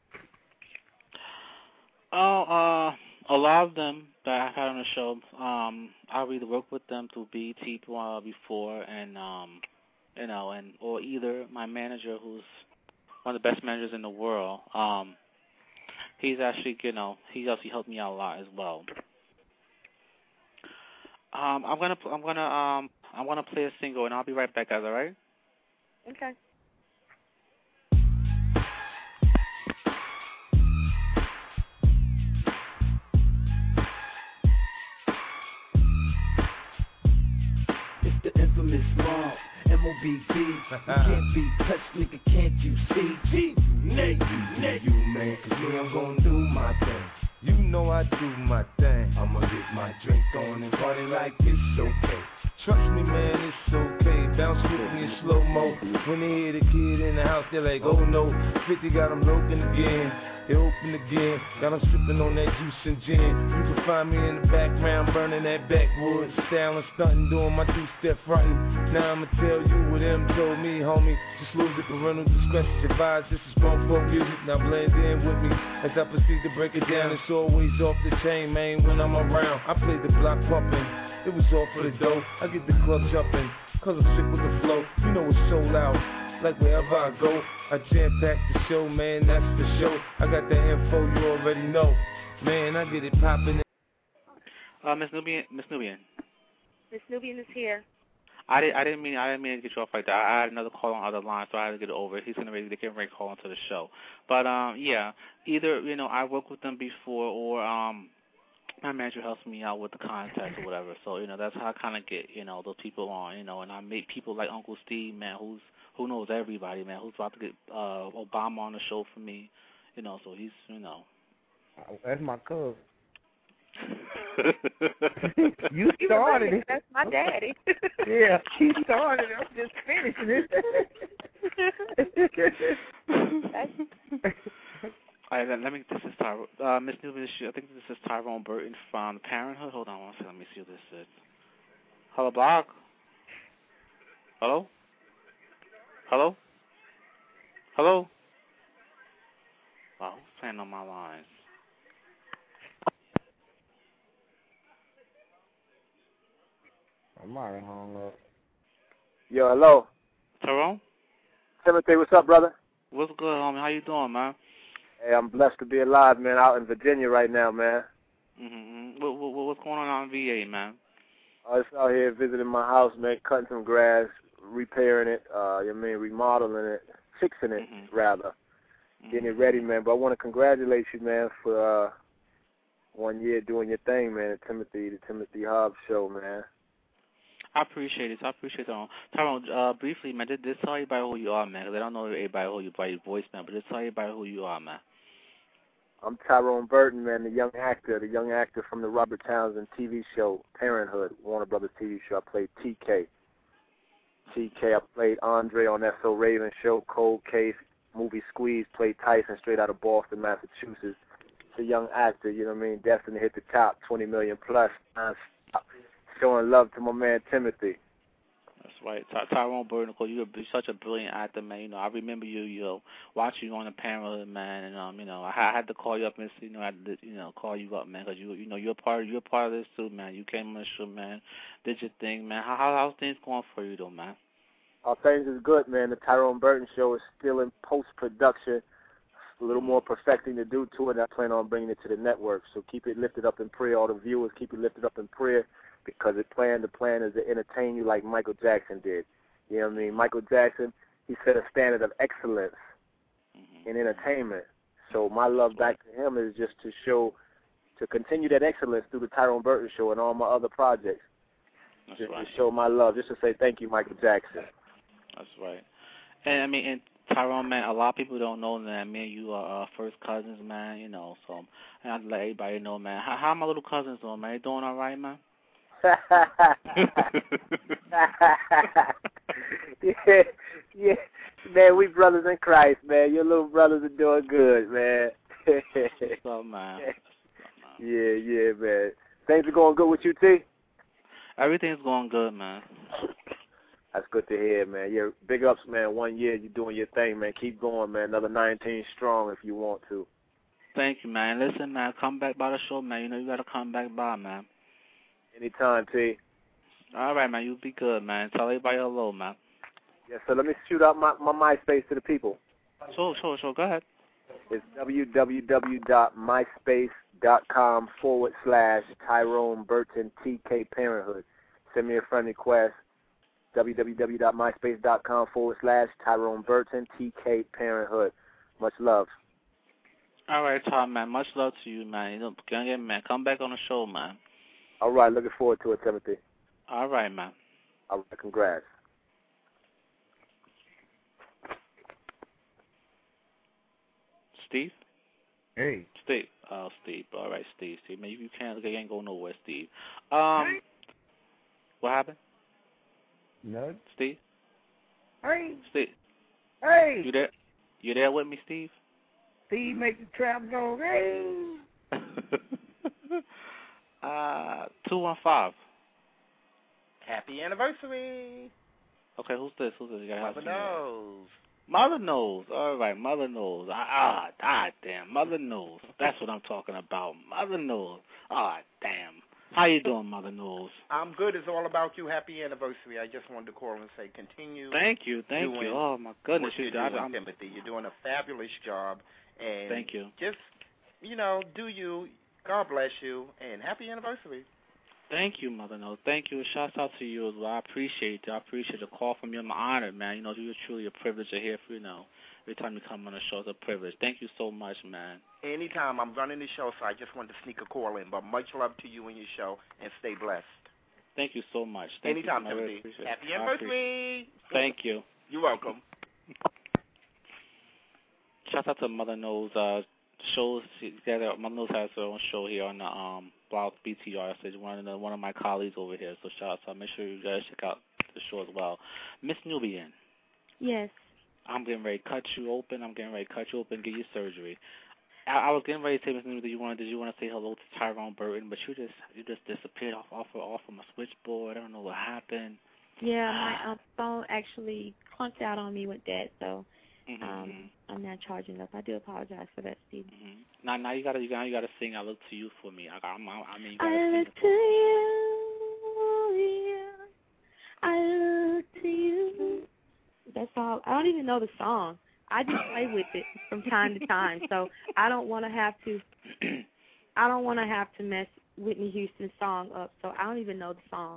Oh, uh, a lot of them that I've had on the show, um, I've either worked with them through B E T uh, before, and um, you know, and or either my manager, who's one of the best managers in the world, um, he's actually, you know, he actually helped me out a lot as well. Um, I'm gonna, I'm gonna, um, I'm gonna play a single, and I'll be right back, guys. All right? Okay. It's the infamous mob, M O B B. You can't be touched, nigga, can't you see? G, Nate, Nate, you, man, cause me, I'm gonna do my thing. You know I do my thing. I'ma get my drink on and party like it's okay. Trust me, man, it's okay. Bounce with me in slow-mo. When they hear the kid in the house, they're like, oh no. fifty got them broken again. They open again. Got them sipping on that juice and gin. You can find me in the background burning that backwoods. Styling, stunting, doing my two-step fronting. Now I'ma tell you what them told me, homie. Just lose it, parental discretion advised. This is grown folk music. Now blend in with me as I proceed to break it down. It's always off the chain, man, when I'm around. I play the block pumping. It was all for the dough. I get the club jumping, cause I'm sick with the flow. You know it's so loud, like wherever I go. I jam-pack the show, man, that's the show. I got the info, you already know. Man, I get it popping. Uh, Miss Nubian, Miss Nubian. Miss Nubian is here. I didn't, I didn't mean, I didn't mean to get you off like that. I had another call on the other line, so I had to get it over. He's gonna ready, they can ready call into the show. But um, yeah, either you know I worked with them before, or um. my manager helps me out with the contacts or whatever. So, you know, that's how I kind of get, you know, those people on, you know, and I meet people like Uncle Steve, man, who's who knows everybody, man, who's about to get uh, Obama on the show for me, you know, so he's, you know. That's my cousin. You started it. That's my daddy. Yeah, he started it. I'm just finishing it. All right, let, let me. This is Tyrone. Uh, Miss Newman. I think this is Tyrone Burton from Parenthood. Hold on one second. Let me see what this is. Hello, Block. Hello. Hello. Hello. Wow, who's playing on my lines? I might have hung up. Yo, hello. Tyrone? Timothy, what's up, brother? What's good, homie? How you doing, man? Hey, I'm blessed to be alive, man, out in Virginia right now, man. Mm-hmm. What, what, what's going on out in V A, man? I was out here visiting my house, man, cutting some grass, repairing it, uh, you know what I mean, remodeling it, fixing it, mm-hmm. rather, mm-hmm. getting it ready, man. But I want to congratulate you, man, for uh, one year doing your thing, man, at Timothy, the Timothy Hobbs Show, man. I appreciate it. I appreciate it. Tyrone, uh, briefly, man, just, just tell everybody who you are, man, because I don't know everybody who you by your voice, man, but just tell everybody who you are, man. I'm Tyrone Burton, man, the young actor, the young actor from the Robert Townsend T V show, Parenthood, Warner Brothers T V show. I played T K. T K, I played Andre on that So Raven show, Cold Case, movie Squeeze, played Tyson straight out of Boston, Massachusetts. It's a young actor, you know what I mean, destined to hit the top, twenty million plus, non-stop. Showing love to my man Timothy. That's right. Ty- Tyrone Burton, you're such a brilliant actor, man. You know, I remember you, you know, watching you on the Parenthood, man, and um, you know, I, I had to call you up and you know, I had to, you know, call you up, man, because you, you know, you're part, of, you're part of this too, man. You came on the show, man, did your thing, man. How, how how's things going for you, though, man? All things is good, man. The Tyrone Burton Show is still in post production. A little more perfecting to do to it. I plan on bringing it to the network. So keep it lifted up in prayer. All the viewers, keep it lifted up in prayer. Because it planned, the plan is to entertain you like Michael Jackson did. You know what I mean? Michael Jackson, he set a standard of excellence mm-hmm. in entertainment. So my love back to him is just to show, to continue that excellence through the Tyrone Burton Show and all my other projects. That's just right. to show my love, just to say thank you, Michael Jackson. That's right. And I mean, and Tyrone, man, a lot of people don't know that me and you are uh, first cousins, man. You know, so I have to let everybody know, man. How, how my little cousins doing, man? They doing all right, man? yeah, yeah, man, we brothers in Christ, man. Your little brothers are doing good, man. What's up, man? Yeah, yeah, man. Things are going good with you, T? Everything's going good, man. That's good to hear, man. Yeah, big ups, man. One year, you're doing your thing, man. Keep going, man. Another nineteen strong if you want to. Thank you, man. Listen, man, come back by the show, man. You know you got to come back by, man. Anytime, T. All right, man. You be good, man. Tell everybody hello, man. Yeah, so let me shoot out my, my MySpace to the people. Sure, sure, sure. Go ahead. It's www.myspace.com forward slash Tyrone Burton T K Parenthood. Send me a friend request. www.myspace.com forward slash Tyrone Burton T K Parenthood. Much love. All right, Tom, man. Much love to you, man. You know, again, man, come back on the show, man. All right, looking forward to it, Timothy. All right, man. All right, congrats. Steve? Hey. Steve. Oh, Steve. All right, Steve. Steve, man, you can't, you ain't go nowhere, Steve. Um, what happened? No. Steve? Hey. Steve? Hey. You there? You there with me, Steve? Steve make the trap go, hey. uh, two one five. Happy anniversary. Okay, who's this? Who's this? You Mother knows. Mother knows. All right, Mother knows. Ah, ah, damn. Mother knows. That's what I'm talking about. Mother knows. Ah, damn. How you doing, Mother knows? I'm good. It's all about you. Happy anniversary. I just wanted to call and say continue. Thank you. Thank you. Oh, my goodness. What you're you, doing, I'm, Timothy. You're doing a fabulous job. And thank you. Just, you know, do you. God bless you. And happy anniversary. Thank you, Mother Knows. Thank you. Shouts out to you as well. I appreciate it. I appreciate the call from you. I'm honored, man. You know, you're truly a privilege to hear from you. Know, every time you come on the show, it's a privilege. Thank you so much, man. Anytime. I'm running the show, so I just wanted to sneak a call in. But much love to you and your show, and stay blessed. Thank you so much. Thank Anytime, you. Timothy. Really Happy anniversary. Thank you. You're welcome. Shout out to Mother Knows. Uh, shows together. My nose has her own show here on the um Blog B T R. So one of the, one of my colleagues over here. So shout out. So make sure you guys check out the show as well. Miss Nubian. Yes. I'm getting ready to cut you open. I'm getting ready to cut you open. Get your surgery. I, I was getting ready to say, Miss Nubian, did you want did you want to say hello to Tyrone Burton? But you just you just disappeared off off of, off of my switchboard. I don't know what happened. Yeah, my um, phone actually clunked out on me with that, so mm-hmm. um, I'm not charging up. I do apologize for that, Steve. Mm-hmm. Now, now you gotta, you gotta, you gotta sing. I look to you for me. I, I'm, I mean, you gotta I sing look it to you, yeah. I look to you. That's all. I don't even know the song. I just play with it from time to time, so I don't want to have to. I don't want to have to mess Whitney Houston's song up, so I don't even know the song.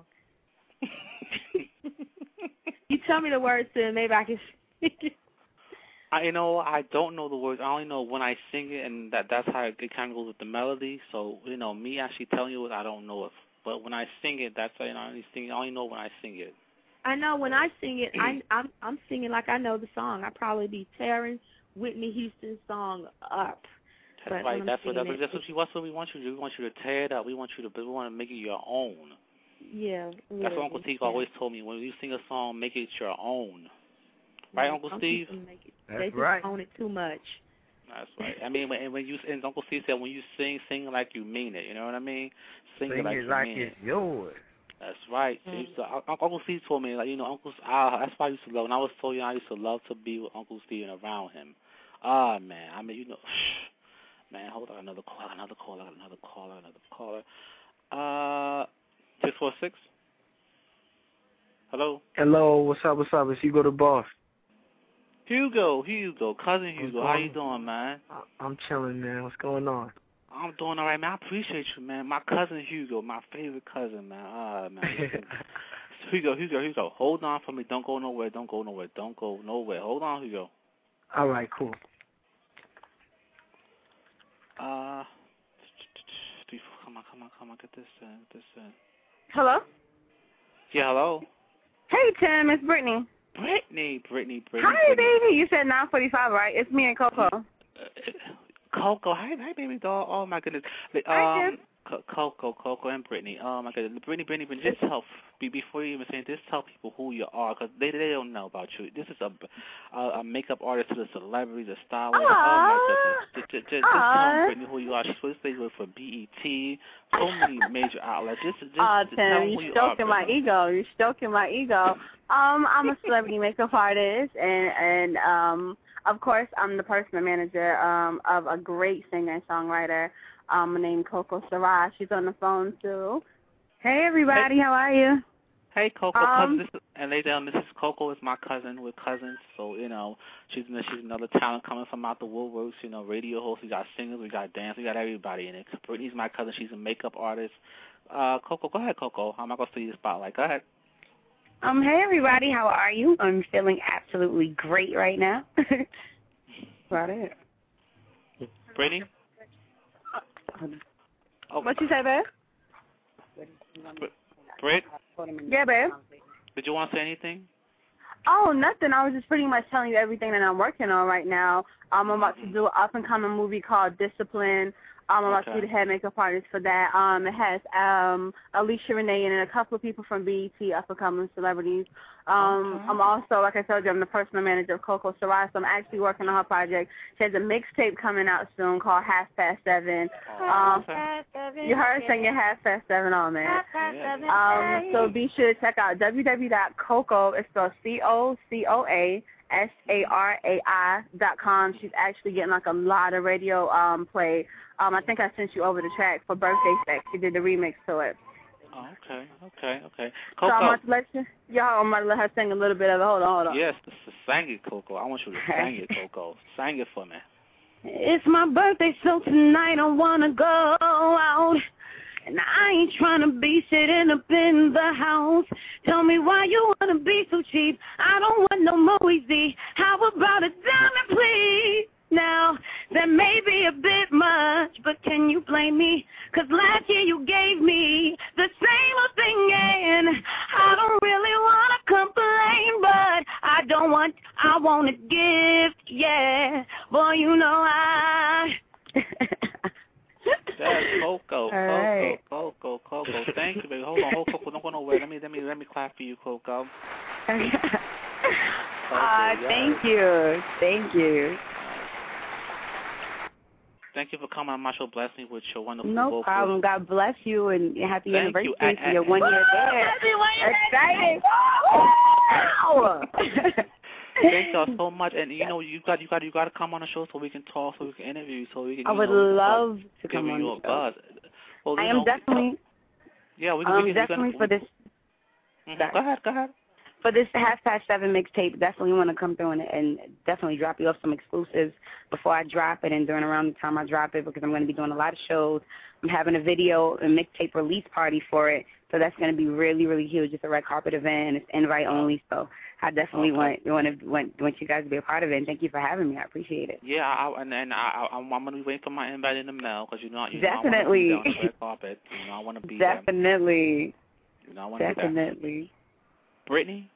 You tell me the words to it, maybe I can sing it. I, you know, I don't know the words. I only know when I sing it, and that that's how it kind of goes with the melody. So, you know, me actually telling you it, I don't know it. But when I sing it, that's you know, I only sing. I only know when I sing it. I know when I sing it, I, I'm I'm singing like I know the song. I probably be tearing Whitney Houston's song up. That's right. That's what that's, that's what, we, that's what we want you to do. We want you to tear it up. We want you to. We want to make it your own. Yeah. That's what Uncle Steve always told me. When you sing a song, make it your own. Right, Uncle Steve? Make it, That's they just right. own it too much. That's right. I mean, when, when you and Uncle Steve said when you sing, sing like you mean it. You know what I mean? Sing, Sing it like it you like mean it's it. yours. That's right. Mm-hmm. So, uh, Uncle Steve told me, like you know, Uncle. Uh, that's why I used to love. When I was so young, I used to love to be with Uncle Steve and around him. Ah, man. I mean, you know, man. Hold on, another caller, another caller, another caller, another caller. Uh, six four six. Hello. Hello. What's up? What's up? It's Hugo the boss. Hugo, Hugo, cousin Hugo. How you doing, man? I'm chilling, man. What's going on? I'm doing all right, man. I appreciate you, man. My cousin Hugo, my favorite cousin, man. Ah, man. Hugo, Hugo, Hugo. Hold on for me. Don't go nowhere. Don't go nowhere. Don't go nowhere. Hold on, Hugo. All right, cool. Uh, come on, come on, come on. Get this in. Get this in. Hello? Yeah, hello. Hey, Tim. It's Brittany. Brittany, Brittany, Brittany. Hi, Brittany. baby. You said nine forty-five, right? It's me and Coco. Uh, Coco, hi, hi, baby doll. Oh my goodness. Um, Hi, Tim. Co- Coco, Coco, and Brittany. Oh my goodness, Brittany, Brittany, Brittany. Just tell be before you even say it, just tell people who you are, because they they don't know about you. This is a a, a makeup artist to the celebrities, a stylist. Oh my goodness. Just, just, just tell Brittany who you are. She's supposed to stay for B E T, so many major outlets. Just, just, Oh, just tell Tim, them who you're you are. stoking my ego. You're stoking my ego. Um, I'm a celebrity makeup artist, and and um, of course, I'm the personal manager um of a great singer and songwriter um named Coco Sarah. She's on the phone too. Hey, everybody, hey. how are you? Hey, Coco, Um, this is, and ladies and Missus Coco is my cousin. We're cousins, so you know she's she's another talent coming from out the woodworks. You know, radio host. We got singers, we got dance, we got everybody in it. Brittany's my cousin. She's a makeup artist. Uh, Coco, go ahead, Coco. I'm not gonna see you the spotlight. Go ahead. Um, hey, everybody, how are you? I'm feeling absolutely great right now. About it. Brittany. Oh. What you say, babe? Br- Britt. Yeah, babe. Did you want to say anything? Oh, nothing. I was just pretty much telling you everything that I'm working on right now. Um, I'm about to do an up-and-coming movie called Discipline. Um, I'm about Okay. to be the head makeup artist for that. Um, it has um, Alicia Renee and a couple of people from B E T, up-and-coming celebrities. Um, Okay. I'm also, like I told you, I'm the personal manager of Coco Sarah, so I'm actually working on her project. She has a mixtape coming out soon called Half Past Seven. Um, you heard her singing Half Past Seven on there. Um, so be sure to check out w w w dot coco, it's spelled C O C O A S A R A I dot com. She's actually getting like a lot of radio um, play. Um, I think I sent you over the track for Birthday Sex. She did the remix to it. Oh, okay, okay, okay. So I'm Coco. going to let you, y'all, I'm going to let her sing a little bit of it. Hold on, hold on. Yes, this is sang it, Coco. I want you to sing it, Coco. Sing it for me. It's my birthday, so tonight I want to go out. And I ain't trying to be sitting up in the house. Tell me why you want to be so cheap. I don't want no more easy. How about a diamond, please? Now, that may be a bit much, but can you blame me? Because last year you gave me the same old thing, and I don't really want to complain, but I don't want, I want a gift, yeah. Boy, you know I... Hold on, hold Coco. Don't go nowhere. Let me, let me, let me clap for you, Coco. Okay, uh, yes. Thank you. Thank you. Thank you for coming on my show. Bless me with your wonderful No vocals. problem. God bless you and happy Thank anniversary you. for your one year there. Happy one year. Excited. Wow. Thank y'all so much. And you know, you got you got you got to come on the show so we can talk, so we can interview, so we can. I you would know, love to come on you the a show. buzz. Well, I you am know, definitely. Yeah, we can. Um, we can definitely we for this. Mm-hmm. Go ahead. Go ahead. For this half past seven mixtape, definitely want to come through and, and definitely drop you off some exclusives before I drop it and during around the time I drop it, because I'm going to be doing a lot of shows. I'm having a video and mixtape release party for it, so that's going to be really, really huge. It's a red carpet event and it's invite only, so I definitely Okay. want want to want, want you guys to be a part of it. And thank you for having me. I appreciate it. Yeah, I, and then I, I, I'm going to be waiting for my invite in the mail because you know, you Definitely. know I want to be there on the red carpet. You know, I want to be Definitely. there. You know, I want to be there. Definitely. Brittany.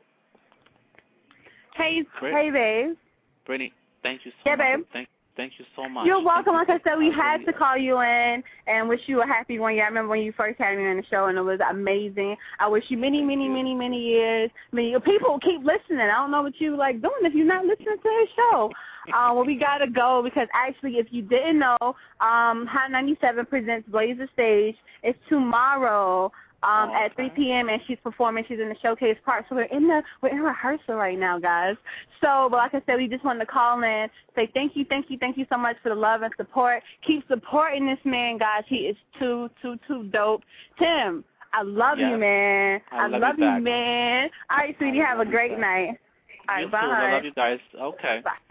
Hey, Brit- hey, babe. Brittany, thank you so Yeah, much. babe. Thank, thank you so much. You're welcome. Like I said, we I had really- to call you in and wish you a happy one year. I remember when you first had me on the show, and it was amazing. I wish you many, many, many, many years. I mean, people keep listening. I don't know what you like doing if you're not listening to his show. Um, well, we gotta go because actually, if you didn't know, um, Hot ninety-seven presents Blaze the Stage. It's tomorrow. Um, Oh, at three p.m. and she's performing. She's in the showcase part. So we're in the we're in rehearsal right now, guys. So, but like I said, we just wanted to call in, say thank you, thank you, thank you so much for the love and support. Keep supporting this man, guys. He is too, too, too dope. Tim, I love Yes. you, man. I love love you you, back. man. All right, sweetie, have a great night. All right, You too. bye. I love you guys. Okay. Bye.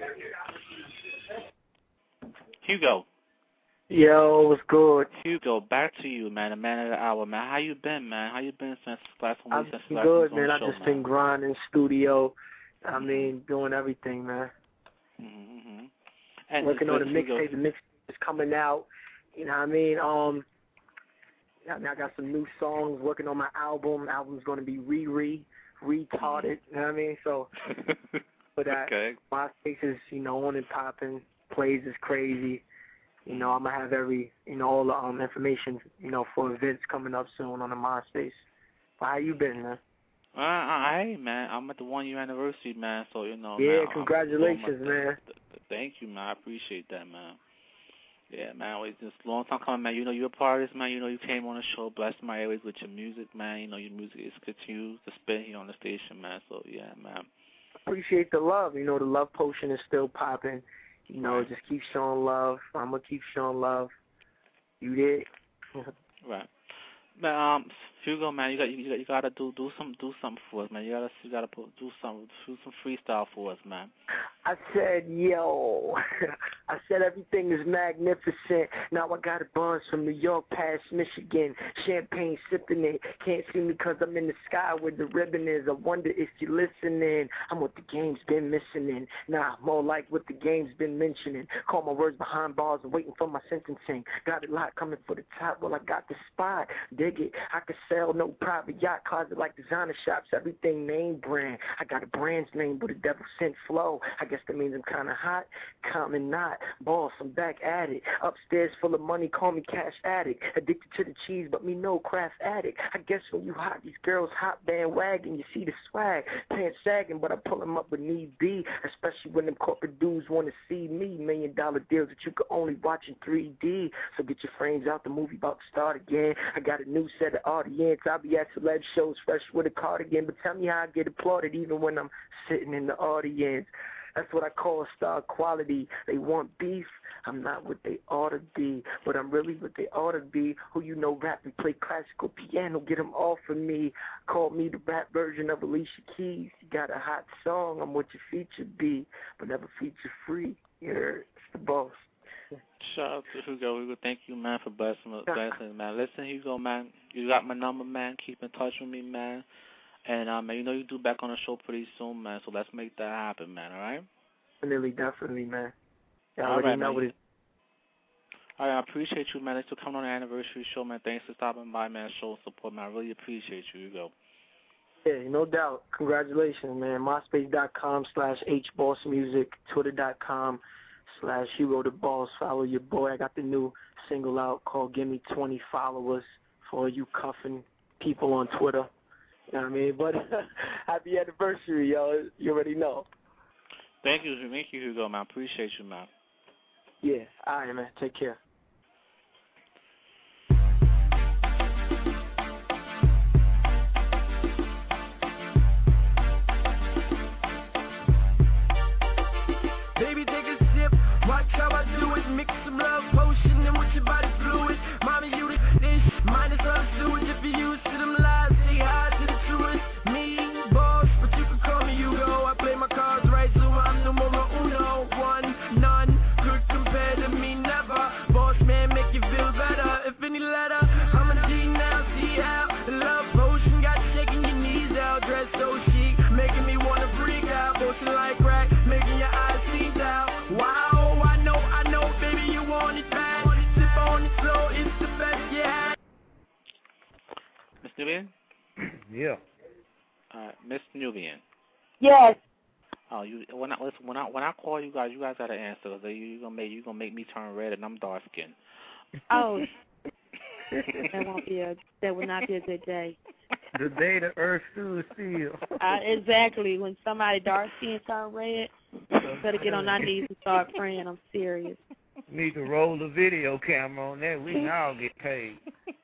Hugo. Yo, what's good? Hugo, back to you, man. The man of the hour, man. How you been, man? How you been since last time we I'm since last good, time we man. was I've on the just show, been grinding studio. I mean, doing everything, man. Mm-hmm. And Working on the Hugo- mixtape. The mixtape is coming out. You know what I mean? Um, I, mean, I got some new songs. Working on my album. Album's going to be Riri, retarded. You know what I mean? So, for that, Okay. MySpace is, you know, on and popping. Plays is crazy. You know, I'm gonna have every, you know, all the um information, you know, for events coming up soon on the MySpace. But how you been, man? Uh, uh, hey, man, I'm at the one year anniversary, man. So you know, Yeah, man, I'm congratulations, doing my- man. Thank you, man. I appreciate that, man. Yeah, man, it's just a long time coming, man. You know, you're a part of this, man. You know, you came on the show, blessed my airways with your music, man. You know, your music is continues to spin here on the station, man. So yeah, man. Appreciate the love. You know, the love potion is still popping. You know, just keep showing love. I'm gonna keep showing love. You did. Right. Man, um, Hugo, man, you got you got you gotta do do some do something for us, man. You gotta you gotta put, do some do some freestyle for us, man. I said, yo. I said everything is magnificent. Now I got a buzz from New York past Michigan. Champagne sipping it. Can't see me because I'm in the sky where the ribbon is. I wonder if you're listening. I'm what the game's been missing in. Nah, more like what the game's been mentioning. Call my words behind bars and waiting for my sentencing. Got a lot coming for the top. Well, I got the spot. Dig it. I could sell no private yacht closet like designer shops. Everything name brand. I got a brand's name, but a devil sent flow. I guess that means I'm kind of hot. Common not. Boss, I'm back at it. Upstairs full of money, call me cash addict. Addicted to the cheese, but me no craft addict. I guess when you hot, these girls hot bandwagon. You see the swag. Pants sagging, but I pull them up with need be. Especially when them corporate dudes want to see me. Million dollar deals that you can only watch in three D. So get your frames out, the movie about to start again. I got a new set of audience. I'll be at celeb shows fresh with a cardigan. But tell me how I get applauded even when I'm sitting in the audience. That's what I call star quality. They want beef. I'm not what they ought to be, but I'm really what they ought to be. Who you know rap and play classical piano, get them off of me. Call me the rap version of Alicia Keys. You got a hot song, I'm what your feature be, but never feature free. Yeah, it's the boss. Shout out to Hugo. Hugo, thank you, man, for blessing, blessing, man. Listen, Hugo, man, you got my number, man. Keep in touch with me, man. And, um, you know you do back on the show pretty soon, man, so let's make that happen, man, all right? Definitely, definitely, man. I All already right, know man. what it All right, I appreciate you, man. Thanks for coming on the anniversary show, man. Thanks for stopping by, man, show support, man. I really appreciate you, Hugo. Yeah, no doubt. Congratulations, man. MySpace.com slash HBossMusic, Twitter.com slash Hugo the Boss. Follow your boy. I got the new single out called Give Me twenty Followers for all you cuffing people on Twitter. You know what I mean? But happy anniversary, yo. You already know. Thank you. Thank you, Hugo, man. I appreciate you, man. Yeah. All right, man. Take care. Baby, take a sip. Watch how I do it. Mix some love potion and with your body fluid. Mommy, you the this. Minus all the sewage. If you used to them lies, say hi to the truest. Me, boss, but you can call me Hugo. I play my cards right, so I'm numero uno. One, none, could compare to me, never. Boss man, make you feel better. If any letter, I'm a G now, see how the love potion got shaking your knees out. Dressed so chic, making me wanna freak out. Potion like crack, making your eyes see out. Wow, I know, I know, baby, you want it bad. Sip on it slow, it's the best, yeah. Miss Nubian? Yeah. Uh, Miss Nubian. Yes. Oh, you when I listen, when I when I call you guys, you guys gotta answer. Cause you you gonna make you gonna make me turn red, and I'm dark skinned. Oh, that won't be a that will not be a good day. The day the earth stood still. Uh, exactly. When somebody dark skin turn red, better get on our knees and start praying. I'm serious. Need to roll the video camera on that. We can all get paid.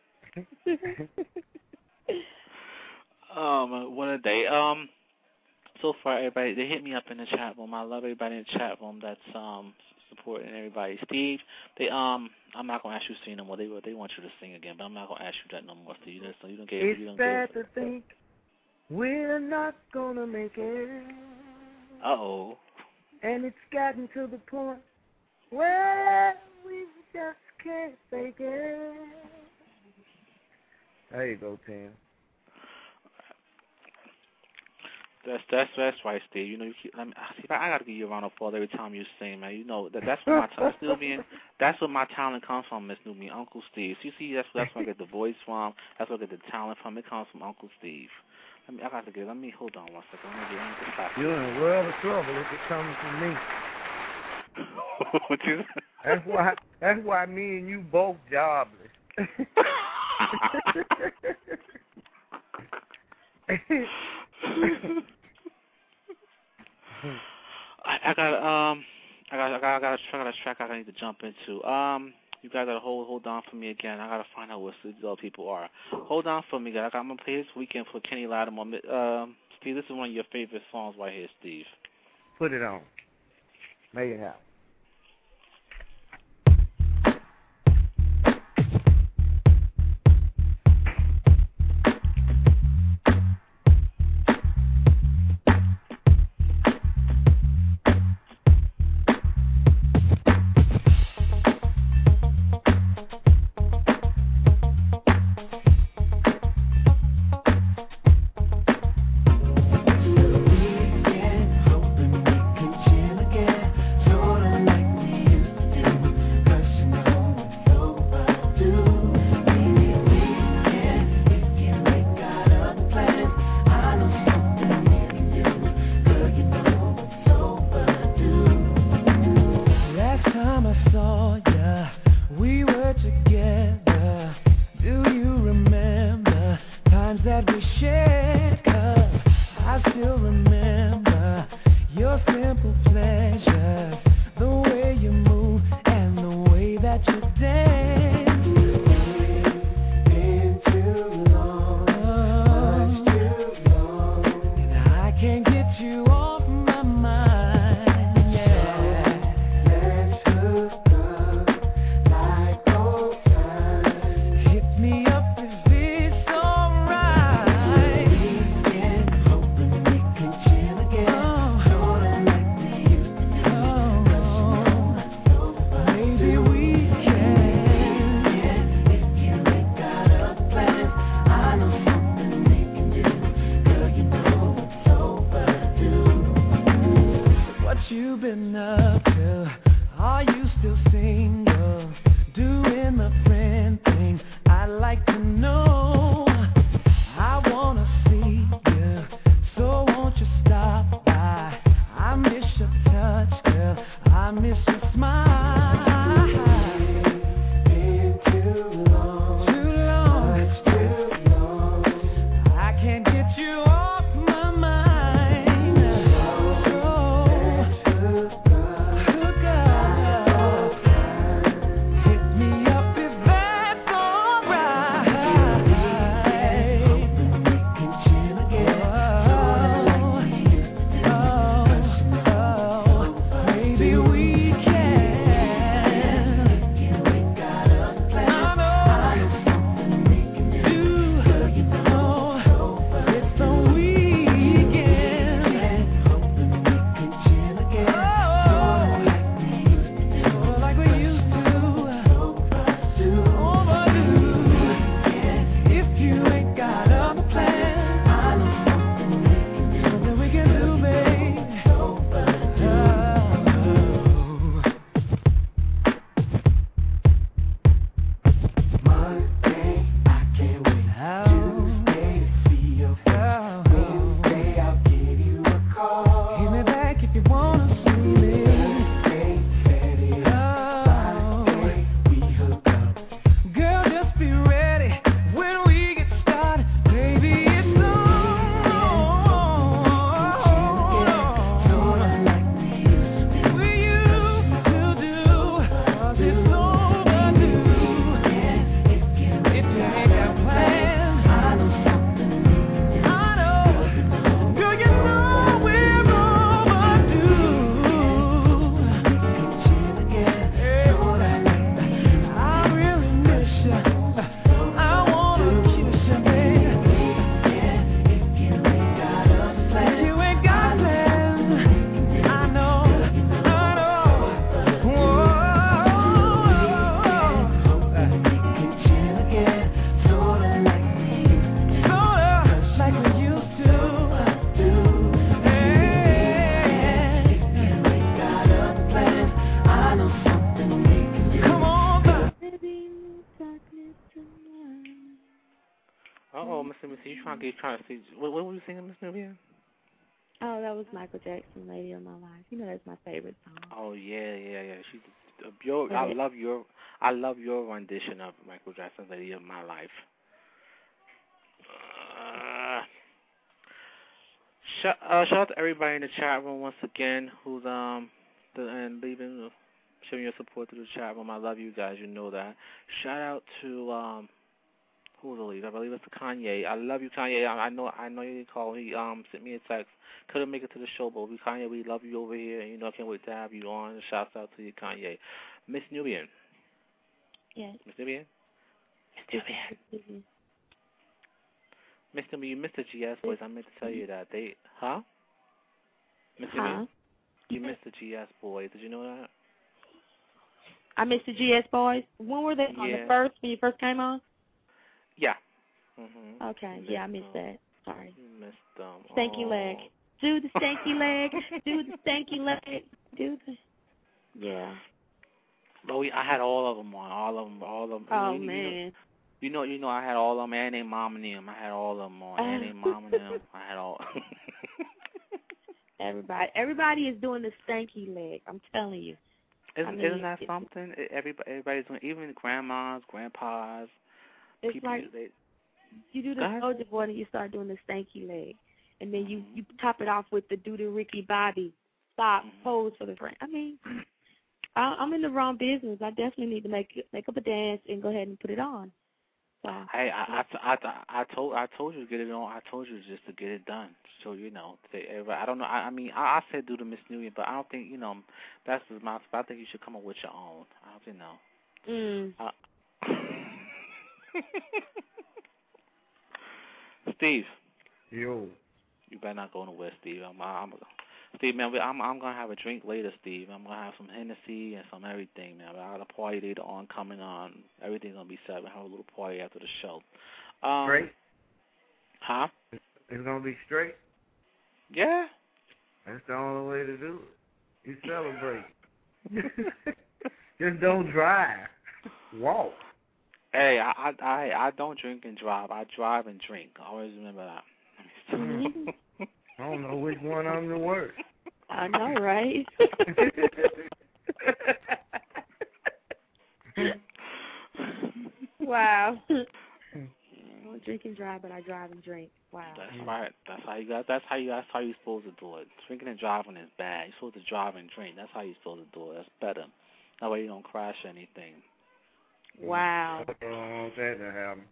um, what a day. Um, so far everybody they hit me up in the chat room. I love everybody in the chat room that's um supporting everybody. Steve, they um I'm not gonna ask you to sing no more. They they want you to sing again, but I'm not gonna ask you that no more, Steve. You don't you don't get It's you don't bad get to think we're not gonna make it. Uh oh. And it's gotten to the point where we just can't fake it. There you go, Tim. That's that's that's right, Steve. You know, you keep. Let me, see, I gotta give you a round of applause every time you sing, man. You know that that's where my talent, still being. That's where my talent comes from, Miss Nubian, Uncle Steve. So you see, that's that's where I get the voice from. That's where I get the talent from. It comes from Uncle Steve. Let me. I got to get. Let me hold on one second. Let me get. Let me get stop. You're in a world of trouble if it comes from me. What you? That's why. That's why me and you both jobless. I, I got um, I got I got I got a track, I got a track I need to jump into. Um, you guys gotta hold hold on for me again. I gotta find out what these other people are. Hold on for me, guys. I got, I'm gonna play this weekend for Kenny Lattimore. Um, Steve, this is one of your favorite songs right here, Steve. Put it on. Make it happen. Oh, Miss Nubian, you trying to get trying to see? What, what were you singing, Miss Nubian? Oh, that was Michael Jackson, "Lady of My Life." You know that's my favorite song. Oh yeah, yeah, yeah. She, uh, your, I love your, I love your rendition of Michael Jackson's "Lady of My Life." Uh, shout, uh, shout out to everybody in the chat room once again who's um the, and leaving, showing your support to the chat room. I love you guys. You know that. Shout out to um. Who was the lead? I believe it's Kanye. I love you, Kanye. I, I know I know you didn't call. He um sent me a text. Couldn't make it to the show, but we Kanye, we love you over here. And, you know, I can't wait to have you on. Shouts out to you, Kanye. Miss Nubian. Yes. Miss Nubian? Miss Nubian. Miss Nubian, you missed the G S boys. I meant to tell you that. They, huh? Miss Huh? Nubian? You missed the G S boys. Did you know that? I missed the G S boys. When were they on? Yeah. The first, when you first came on? Yeah. Mm-hmm. Okay. Yeah, I missed that. Sorry. You missed them. Stanky oh. leg. Do the stanky leg. Do the stanky leg. Do the. Yeah. But we, I had all of them on. All of them. All of them. Oh, you, you man. Know, you know, you know, I had all of them. And their mom and them. I had all of them on. And their mom and them. I had all. Everybody, everybody is doing the stanky leg. I'm telling you. Isn't, I mean, isn't that something? Everybody, everybody's doing. Even grandmas, grandpas. It's people, like they, you do the Soulja Boy and you start doing the stanky leg, and then you you top it off with the do the Ricky Bobby stop pose for the friend. I mean, I, I'm in the wrong business. I definitely need to make make up a dance and go ahead and put it on. So, hey, I, I, I, I told I told you to get it on. I told you just to get it done. So you know, say everybody. I don't know. I, I mean, I, I said do the Miss New Year, but I don't think you know. That's my. I think you should come up with your own. I don't know. Mm. Uh, Steve. Yo. You better not go nowhere, Steve. I'm, I'm, Steve, man, I'm, I'm gonna have a drink later, Steve. I'm gonna have some Hennessy and some everything, man. I got a party later on coming on. Everything's gonna be set. We'll have a little party after the show. Um, straight? Huh? It's gonna be straight? Yeah. That's the only way to do it. You celebrate. Just don't drive. Walk. Hey, I, I I I don't drink and drive. I drive and drink. Always remember that. I don't know which one I'm the worst. I know, right? Wow. I don't drink and drive, but I drive and drink. Wow. That's right. That's how you got. That's how you. That's how you're supposed to do it. Drinking and driving is bad. You're supposed to drive and drink. That's how you're supposed to do it. That's better. That way you don't crash anything. Wow. I don't want that to happen.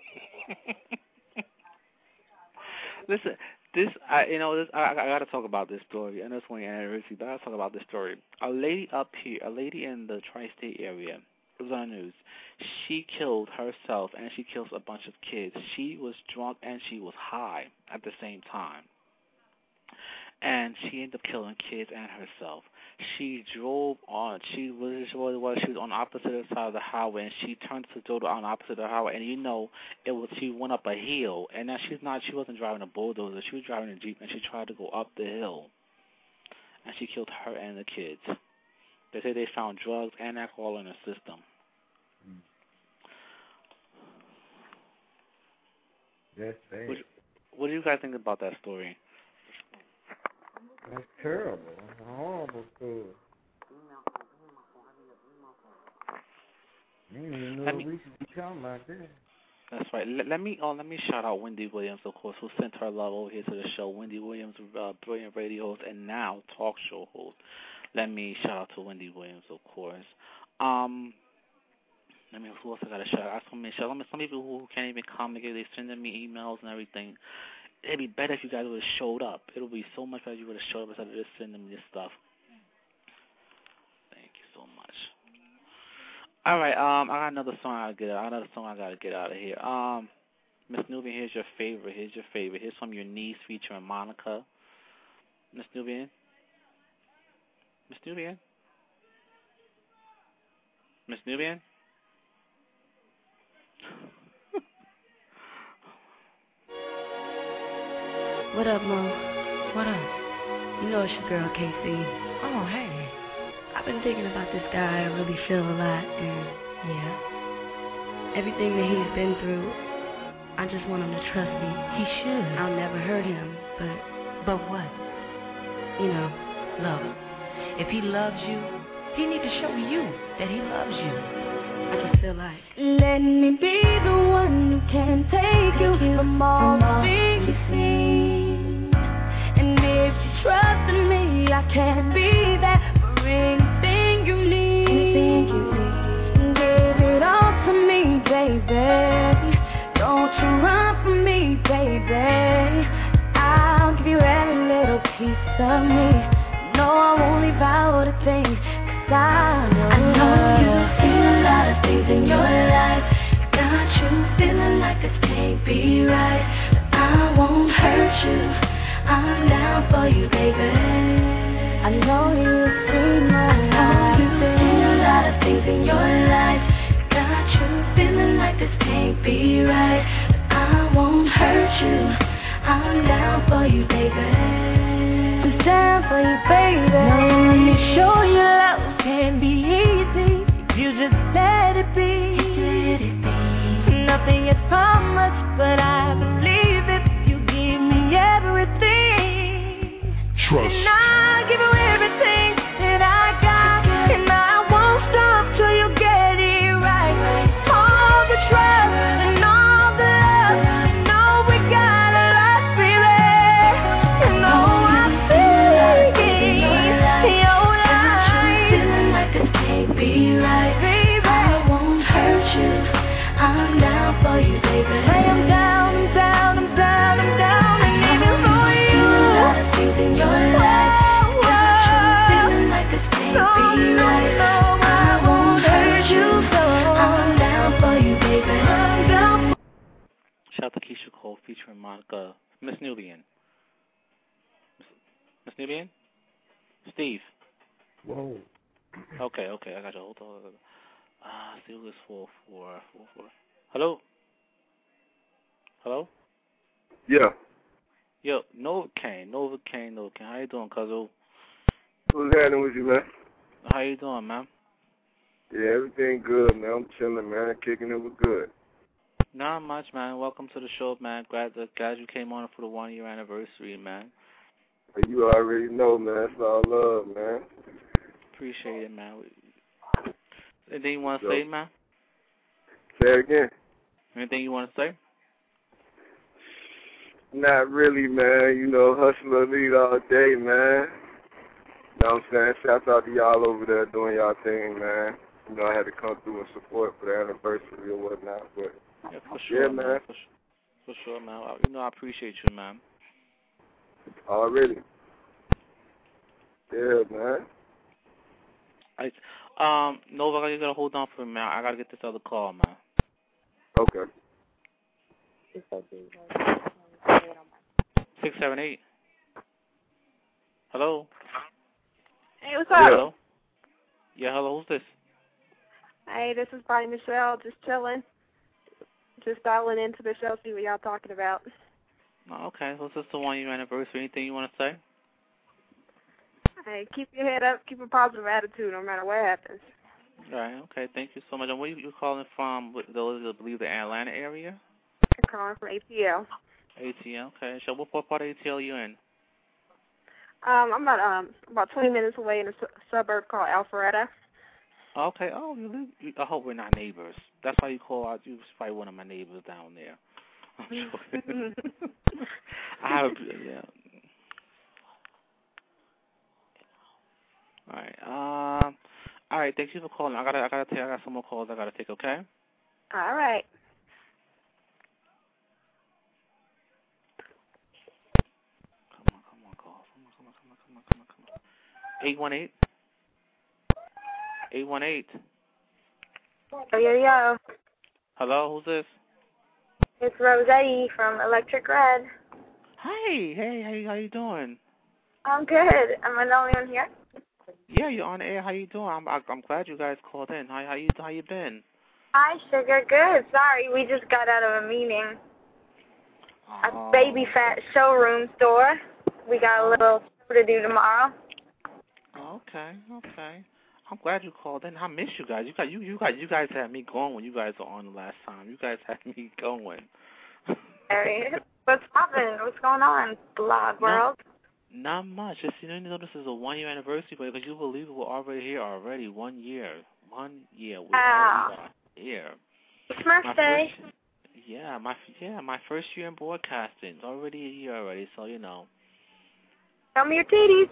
Listen, this, I, you know, this, I, I got to talk about this story. I know it's one anniversary, but I got to talk about this story. A lady up here, a lady in the tri-state area, it was on the news. She killed herself and she kills a bunch of kids. She was drunk and she was high at the same time. And she ended up killing kids and herself. She drove on. She was what it was. She was on the opposite side of the highway, and she turned to go on the opposite of the highway. And you know, it was she went up a hill, and now she's not. She wasn't driving a bulldozer. She was driving a Jeep, and she tried to go up the hill, and she killed her and the kids. They say they found drugs and alcohol in her system. That's bad. What, what do you guys think about that story? That's terrible. That's a horrible story. I didn't even know Let me, we should be talking about that. That's right. Let, let me oh, let me shout out Wendy Williams, of course, who sent her love over here to the show. Wendy Williams, uh, brilliant radio host and now talk show host. Let me shout out to Wendy Williams, of course. Um, let me who else I got to shout out? Some, some, some people who can't even come, they sending me emails and everything. It'd be better if you guys would have showed up. It'll be so much better if you would have showed up instead of just sending me this stuff. Thank you so much. All right, um, I got another song I gotta get. I got another song I gotta get out of here. Um, Miss Nubian, here's your favorite. Here's your favorite. Here's from your niece featuring Monica. Miss Nubian. Miss Nubian. Miss Nubian. What up, Mo? What up? You know it's your girl, K C. Oh, hey. I've been thinking about this guy. I really feel a lot, and yeah, everything that he's been through, I just want him to trust me. He should. I'll never hurt him, but, But what? you know, Love. If he loves you, he need to show you that he loves you. I just feel like Let me be the one who can take you from all the things you've seen. And if you trust in me, I can be there for anything you need. Give it all to me, baby. Don't you run from me, baby. I'll give you every little piece of me. No, I won't leave out a thing, 'cause I know, I know you've seen a lot of things in your life. Got you feeling like this can't be right, but I won't hurt you. I'm down for you, baby. I know you've seen a lot, you've seen a lot of things in your life. Got you feeling like this can't be right, but I won't hurt you. I'm down for you, baby. I'm down for you, baby. Now let me show you love can be easy if you just let it be. Let it be. Nothing is promised, but I believe if you give me everything. Trust. And I'll give you everything that I got, and I won't stop till you get it right. All the trust and all the love, you know we got a lot, baby. You know I'm feeling your life. Feeling like this can't be right, baby. I won't hurt you. I'm down for you, baby. Hey, I'm down, I'm down, I'm down, I'm down, and even for you. A lot of things in your life. Got you feeling like this can't be right. I won't hurt you, so I'm down for you, baby. I'm down. Shout out to Keisha Cole featuring Monica, Miss Nubian. Miss Nubian? Steve. Whoa. Okay, okay, I got you. Hold on. Ah, uh, see who this for, for, for, for. Hello? Hello? Yeah. Yo, Novocaine, Novocaine, Novocaine. How you doing, cuzzo? What's happening with you, man? How you doing, man? Yeah, everything good, man. I'm chilling, man. Kicking it with good. Not much, man. Welcome to the show, man. Glad that glad you came on for the one year anniversary, man. You already know, man. That's all love, man. Appreciate it, man. Anything you want to Yo. say, man? Say it again. Anything you want to say? Not really, man. You know, hustler lead all day, man. You know what I'm saying? Shouts out to y'all over there doing y'all thing, man. You know, I had to come through and support for the anniversary or whatnot, but Yeah, for sure, yeah, man. man. For, for sure, man. You know, I appreciate you, man. Already. Yeah, man. I, um, Nova, you gotta hold on for a minute. I gotta get this other call, man. Okay. Six seven eight. Hello. Hey, what's up? Hello. Yeah, hello. Who's this? Hey, this is Bonnie Michelle, just chilling. Just dialing into the show, see what y'all talking about. Oh, okay, so this is the one year anniversary. Anything you want to say? Hey, keep your head up, keep a positive attitude no matter what happens. All right, okay, thank you so much. And where you, you calling from? Those that believe the Atlanta area? I'm calling from A T L. A T L, okay. So what part of A T L are you in? Um, I'm about um about twenty minutes away in a su- suburb called Alpharetta. Okay, oh, you live, you, I hope we're not neighbors. That's why you call out. You're probably one of my neighbors down there. I'm joking. I have, yeah. All right. Um. All right. Thank you for calling. I gotta. I gotta take. I got some more calls. I gotta take. Okay. All right. Come on. Come on. Call. Come on. Come on. Come on. Come on. Come on. Come on. Eight one eight. Eight one eight. Oh, yo, yo. Hello. Who's this? It's Rosetti from Electric Red. Hey. Hey. Hey. How you doing? I'm good. Am I the only one here? Yeah, you're on the air. How you doing? I'm. I'm glad you guys called in. How. How you. How you been? Hi, Sugar. Good. Sorry, we just got out of a meeting. Oh. A Baby Fat showroom store. We got a little show to do tomorrow. Okay. Okay. I'm glad you called in. I miss you guys. You guys. You. You guys. You guys had me going when you guys were on the last time. You guys had me going. Harry. What's poppin'? What's going on, Blog World? Not, not much. Just, you know, you know, this is a one-year anniversary, but because you believe it, we're already here already. One year. One year. We wow. already are here. It's Smurf Day. First, yeah, my yeah, my first year in broadcasting. It's already a year already, so, you know. Show me your titties.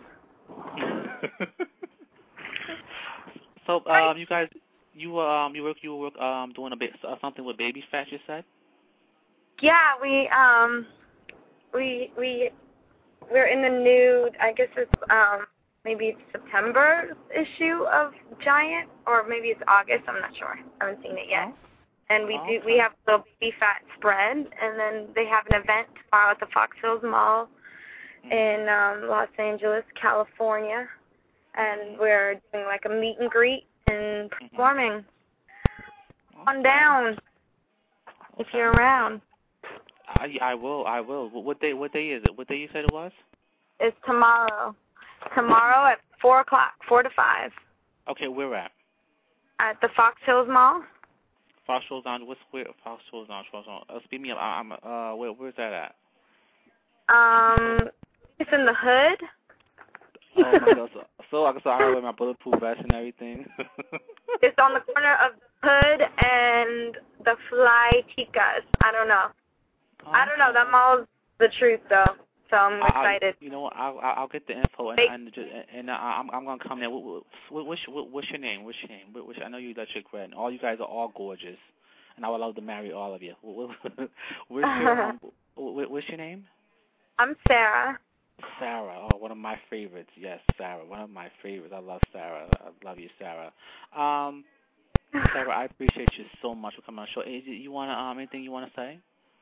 So, um, you guys, you um, you work, you work, um, doing a bit uh, something with Baby Fat, you said? Yeah, we um, we we we're in the new. I guess it's um, maybe it's September issue of Giant, or maybe it's August. I'm not sure. I haven't seen it yet. Oh. And we oh, do. okay. We have a little Baby Fat spread, and then they have an event tomorrow at the Fox Hills Mall in um, Los Angeles, California, and we're doing like a meet and greet and performing. Okay. On down, if you're around. I I will I will. What day what day is it? What day you said it was? It's tomorrow. Tomorrow at four o'clock, four to five. Okay, where at? At the Fox Hills Mall. Fox Hills Lounge. What's where? Fox Hills Lounge. Fox Hills. Uh, speak me up. I, I'm uh where where's that at? Um, it's in the hood. Oh my God! So, so I so I wear my bulletproof vest and everything. It's on the corner of the hood and the Fly Chicas. I don't know. Oh, I don't know. That mall's the truth though, so I'm excited. I, you know what? I'll I'll get the info and They, and, just, and I'm I'm gonna come there. What, what, what's what, what's your name? What's your name? What, what's, I know you that chick red. All you guys are all gorgeous, and I would love to marry all of you. Where's your um, what's your name? I'm Sarah. Sarah, oh, one of my favorites. Yes, Sarah, one of my favorites. I love Sarah. I love you, Sarah. Um, Sarah, I appreciate you so much for coming on the show. You want to um anything you want to say?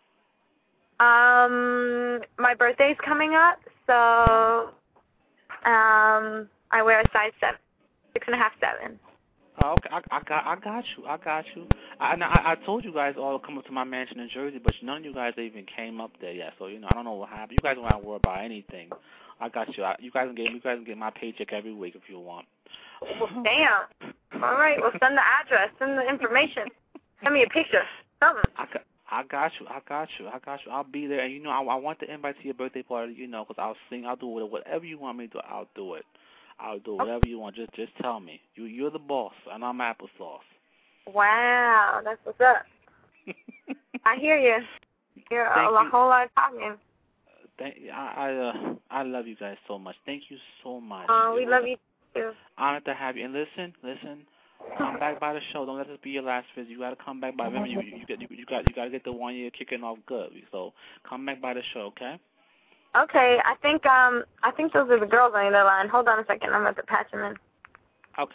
Um, my birthday's coming up, so um, I wear a size seven, six and a half, seven. Oh, okay, I, I got, I got you, I got you. I, I, I told you guys all to come up to my mansion in Jersey, but none of you guys even came up there yet. So you know, I don't know what happened. You guys don't have to worry about anything. I got you. I, you guys can get, you guys can get my paycheck every week if you want. Well, damn. All right, well, send the address, send the information, send me a picture, something. I got, I got you, I got you, I got you. I'll be there, and you know, I, I want to invite to your birthday party. You know, because I'll sing, I'll do whatever you want me to do. I'll do it. I'll do whatever you want. Just, just tell me. You, you're the boss, and I'm applesauce. Wow, that's what's up. I hear you. You're a, a whole lot of talking. Thank, I, I, uh, I love you guys so much. Thank you so much. Oh, uh, we love you too. Honored to have you. And listen, listen. Come back by the show. Don't let this be your last visit. You got to come back by. Remember, you, you, you, you got, you got to get the one year kicking off good. So come back by the show, okay? Okay, I think um I think those are the girls on the other line. Hold on a second, I'm about to patch them in. Okay.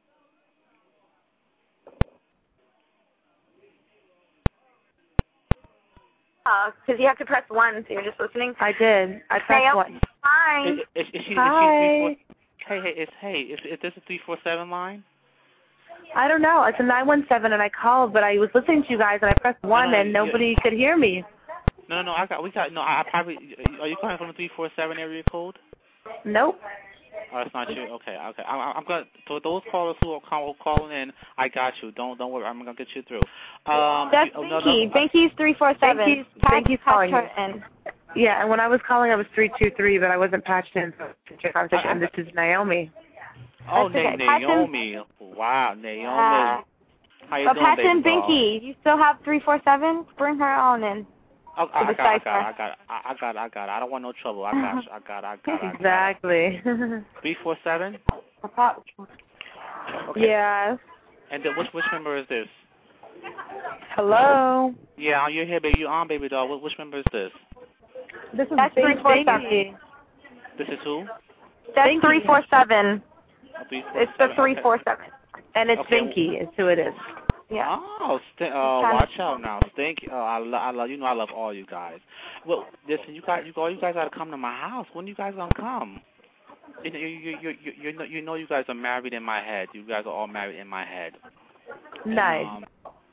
Oh, because you have to press one, so you're just listening. I did. I pressed hey, one. Hi. Is, is, is she, Hi. Is she hey, hey, is hey, is, is this a three four seven line? I don't know. It's a nine one seven, and I called, but I was listening to you guys, and I pressed one, no, and nobody yeah. could hear me. No, no, I got, we got, no, I probably, are you calling from the three four seven area code? Nope. Oh, that's not you. Okay, okay. I, I'm gonna. So those callers who are call, calling in, I got you. Don't, don't worry. I'm gonna get you through. Um, That's you, oh, Binky. no, no, Binky's three four seven. Binky's, Binky's calling her in. Yeah, and when I was calling, I was three two three, but I wasn't patched in. So to check on and this is Naomi. Oh, That's okay. Na- Naomi. Wow, Naomi. Uh, How you but doing, patch baby in doll? Binky. You still have three four seven? Bring her on in. Oh, I, I, got, I got, I got, I got, I got. I don't want no trouble. I got, you. I got, I got, I got. Exactly. Three four seven. Okay. Yes. And then which which member is this? Hello. Yeah, you're here, baby. You on, baby doll. Which, which member is this? This is That's three four seven. This is who? That's three four seven. Oh, three, four, it's seven. the three okay. four seven. And it's okay. Binky. It's who it is. Yeah. Oh, st- uh, watch out now. Thank you. Uh, I, lo- I love you. Know I love all you guys. Well, listen, you guys, you all you guys got to come to my house. When you guys gonna come? You know, you you you you, you know you know you guys are married in my head. You guys are all married in my head. Nice. Um,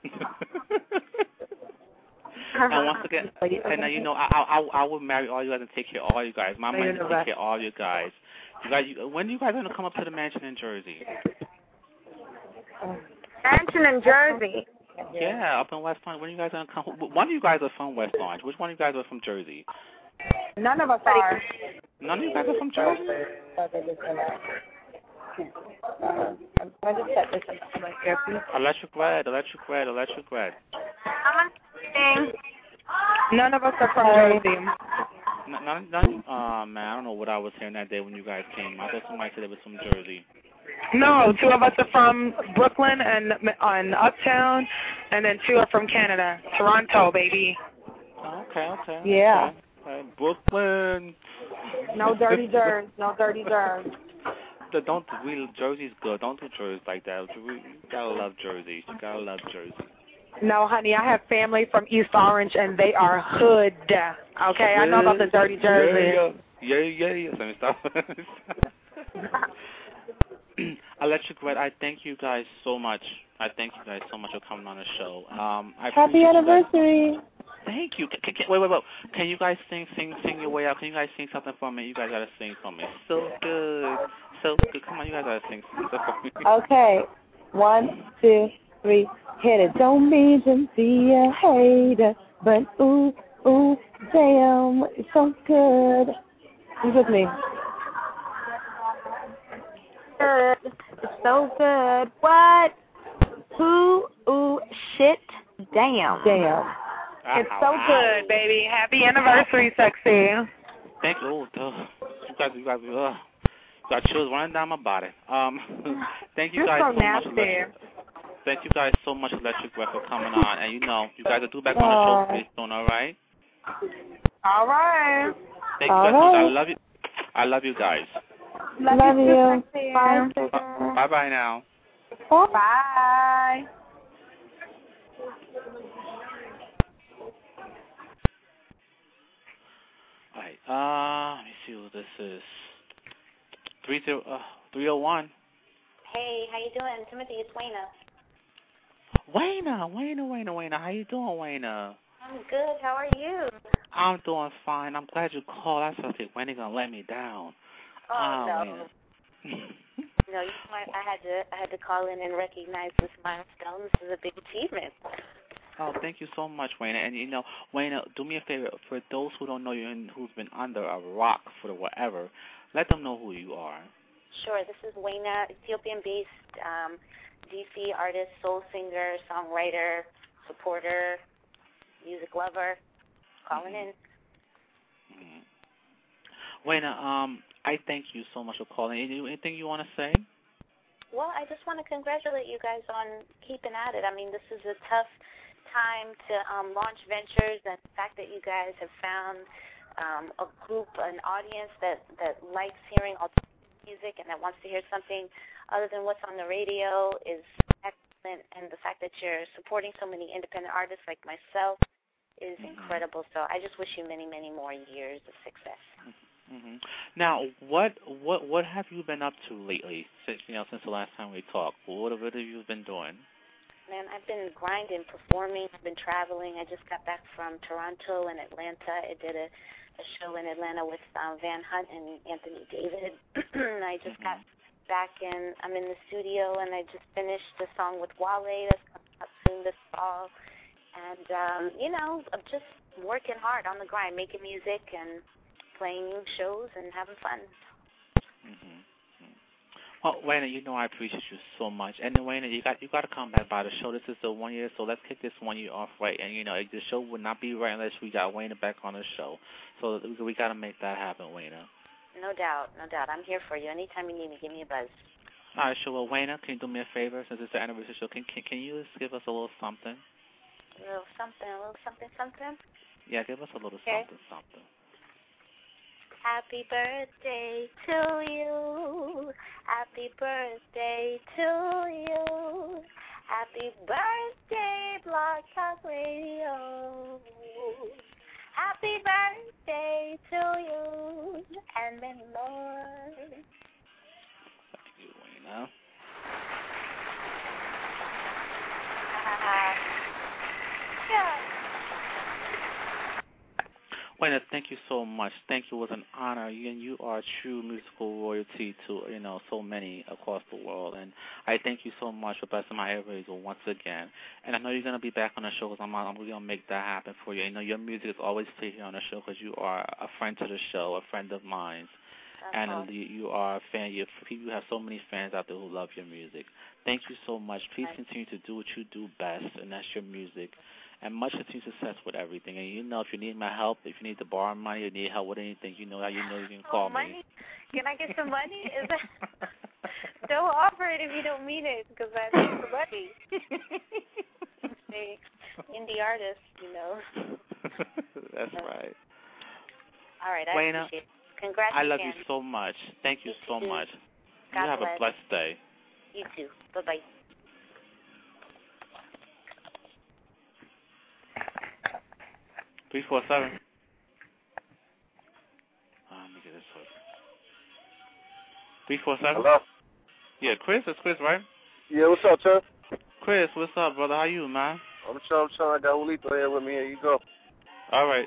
and once again, and uh, you know, I I I will marry all you guys and take care of all you guys. My money to take care of all you guys. You guys, you, when are you guys gonna come up to the mansion in Jersey? Mansion in Jersey. Yeah. yeah, up in West Orange. When you guys gonna come? One of you guys are from West Orange. Which one of you guys are from Jersey? None of us are. None of you guys are from Jersey? Uh, I just set this up to my earpiece. Electric Red, Electric Red, Electric Red. None of us are from Jersey. None, none, none, uh, man, I don't know what I was hearing that day when you guys came. I thought somebody said they was from Jersey. No, two of us are from Brooklyn and on Uptown, and then two are from Canada, Toronto, baby. Oh, okay, okay. Yeah. Okay. Okay. Brooklyn. No dirty dirt, no dirty dirt. Don't we? Jersey's good. Don't do Jersey like that. You gotta love Jersey. You gotta love Jersey. No, honey, I have family from East Orange, and they are hood. Okay, I know about the dirty Jersey. Yeah, yeah, yeah. Let me stop. Electric Red, I thank you guys so much. I thank you guys so much for coming on the show. Um, I Happy anniversary. Thank you. Can, can, wait, wait, wait. Can you guys sing, sing, sing your way out? Can you guys sing something for me? You guys gotta sing for me. So good, so good. Come on, you guys gotta sing something for me. Okay, one, two, three, hit it. Don't mean to be a hater, but ooh, ooh, damn, it's so good. Who's with me? Good. It's so good. What? Ooh, ooh, shit, damn. Damn. It's so good, baby. Happy anniversary, sexy. Thank you. Oh, you guys, you guys, uh, got chills running down my body. Um, thank you You're guys so so much. nasty. Thank you guys so much, Electric Red, for coming on. And you know, you guys will do back on the show pretty soon, all right? All right. Thank you all guys. right. I love you. I love you guys. Love, love you. you. Bye. Bye bye now. Bye. All right. Uh, let me see who this is. Three zero uh, three zero one. Hey, how you doing, Timothy? It's Wayna. Wayna, Wayna, Wayna, Wayna. How you doing, Wayna? I'm good. How are you? I'm doing fine. I'm glad you called. I thought Wayna gonna let me down. Oh, oh no. Wayna. No, you know, I had to I had to call in and recognize this milestone. This is a big achievement. Oh, thank you so much, Wayna. And, you know, Wayna, do me a favor. For those who don't know you and who's been under a rock for the whatever, let them know who you are. Sure. This is Wayna, Ethiopian-based um, D C artist, soul singer, songwriter, supporter, music lover, calling mm-hmm. in. Mm-hmm. Wayna, um, I thank you so much for calling. Anything you want to say? Well, I just want to congratulate you guys on keeping at it. I mean, this is a tough time to um, launch ventures, and the fact that you guys have found um, a group, an audience that, that likes hearing alternative music and that wants to hear something other than what's on the radio is excellent, and the fact that you're supporting so many independent artists like myself is mm-hmm. incredible. So I just wish you many, many more years of success. Mm-hmm. Now, what what what have you been up to lately? Since you know, since the last time we talked, what what have you been doing? Man, I've been grinding, performing. I've been traveling. I just got back from Toronto and Atlanta. I did a, a show in Atlanta with um, Van Hunt and Anthony David. I just mm-hmm. got back in. I'm in the studio, and I just finished a song with Wale that's coming out soon this fall. And um, you know, I'm just working hard on the grind, making music and playing new shows and having fun. Mm-hmm. Well, Wayna, you know I appreciate you so much. And then, Wayna, you got you got to come back by the show. This is the one year, so let's kick this one year off right. And you know, the show would not be right unless we got Wayna back on the show. So we got to make that happen, Wayna. No doubt, no doubt. I'm here for you. Anytime you need me, give me a buzz. All right, sure. Well, Wayna, can you do me a favor since it's the anniversary show? Can can, can you just give us a little something? A little something, a little something, something. Yeah, give us a little okay. something, something. Happy birthday to you. Happy birthday to you. Happy birthday, Blog Talk Radio. Happy birthday to you and many more. Thank you, Wayna. Uh, yeah. Wayne, thank you so much. Thank you. It was an honor. You, and you are true musical royalty to, you know, so many across the world. And I thank you so much for blessing my earwaves once again. And I know you're going to be back on the show because I'm, I'm going to make that happen for you. You know, your music is always played here on the show because you are a friend to the show, a friend of mine. And uh, you, you are a fan. You, you have so many fans out there who love your music. Thank you so much. Please continue to do what you do best, and that's your music. And much continued success with everything. And you know, if you need my help, if you need to borrow money or need help with anything, you know how you know you can call oh, money? me. Can I get some money? Is that... Don't offer it if you don't mean it, because I need the money. Hey, indie artist, you know. That's right. All right, I Wayna, appreciate it. Congrats I love again. you so much. Thank you, you so too. much. God you have bless. a blessed day. You too. Bye-bye. three four seven. Oh, let me get this one. three four seven? Hello? Yeah, Chris. It's Chris, right? Yeah, what's up, Chuck? Chris, what's up, brother? How you, man? I'm chilling, I'm chilling. I got Julito here with me. Here you go. All right.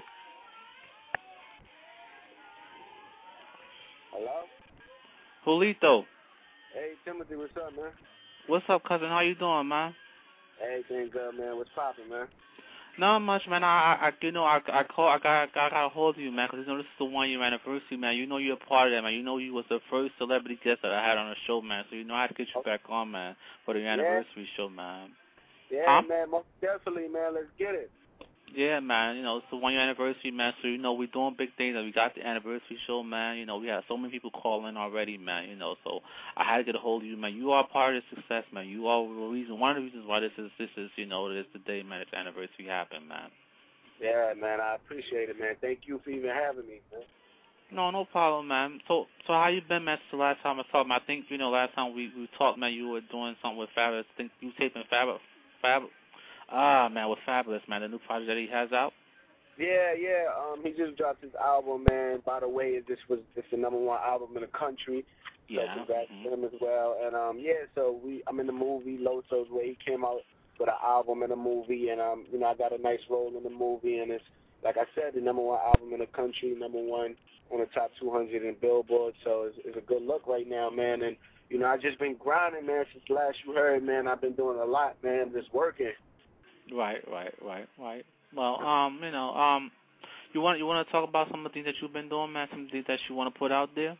Hello? Julito. Hey, Timothy, what's up, man? What's up, cousin? How you doing, man? Everything good, man. What's poppin', man? Not much, man. I, I, you know, I, I call, I got, I got a hold of you, man, because you know this is the one year anniversary, man. You know you're a part of that, man. You know you was the first celebrity guest that I had on the show, man. So you know I had to get you back on, man, for the anniversary yeah. show, man. Yeah, huh? man. Most definitely, man. Let's get it. Yeah, man. You know it's the one year anniversary, man. So you know we're doing big things. We got the anniversary show, man. You know we had so many people calling already, man. You know, so I had to get a hold of you, man. You are part of the success, man. You are the reason, one of the reasons why this is, this is, you know, this the day, man. This anniversary happened, man. Yeah, man, I appreciate it, man. Thank you for even having me, man. No, no problem, man. So, so how you been, man, since the last time I talked, man? I think, you know, last time we, we talked, man, you were doing something with Fabulous. I think you taping Fabulous. Fab, ah, man, with Fabulous, man, the new project that he has out. Yeah, yeah. Um, he just dropped his album, man. By the way, this was it's the number one album in the country. So Yeah. congrats mm-hmm. to him as well. And um, yeah, so we I'm in the movie Loso's Way. He came out with an album and a movie, and um, you know, I got a nice role in the movie, and it's like I said, the number one album in the country, number one on the top two hundred in Billboard. So it's, it's a good look right now, man. And you know, I just been grinding, man, since last you heard, man. I've been doing a lot, man, just working. Right, right, right, right. Well, um, you know, um, you want you want to talk about some of the things that you've been doing, man. Some of the things that you want to put out there.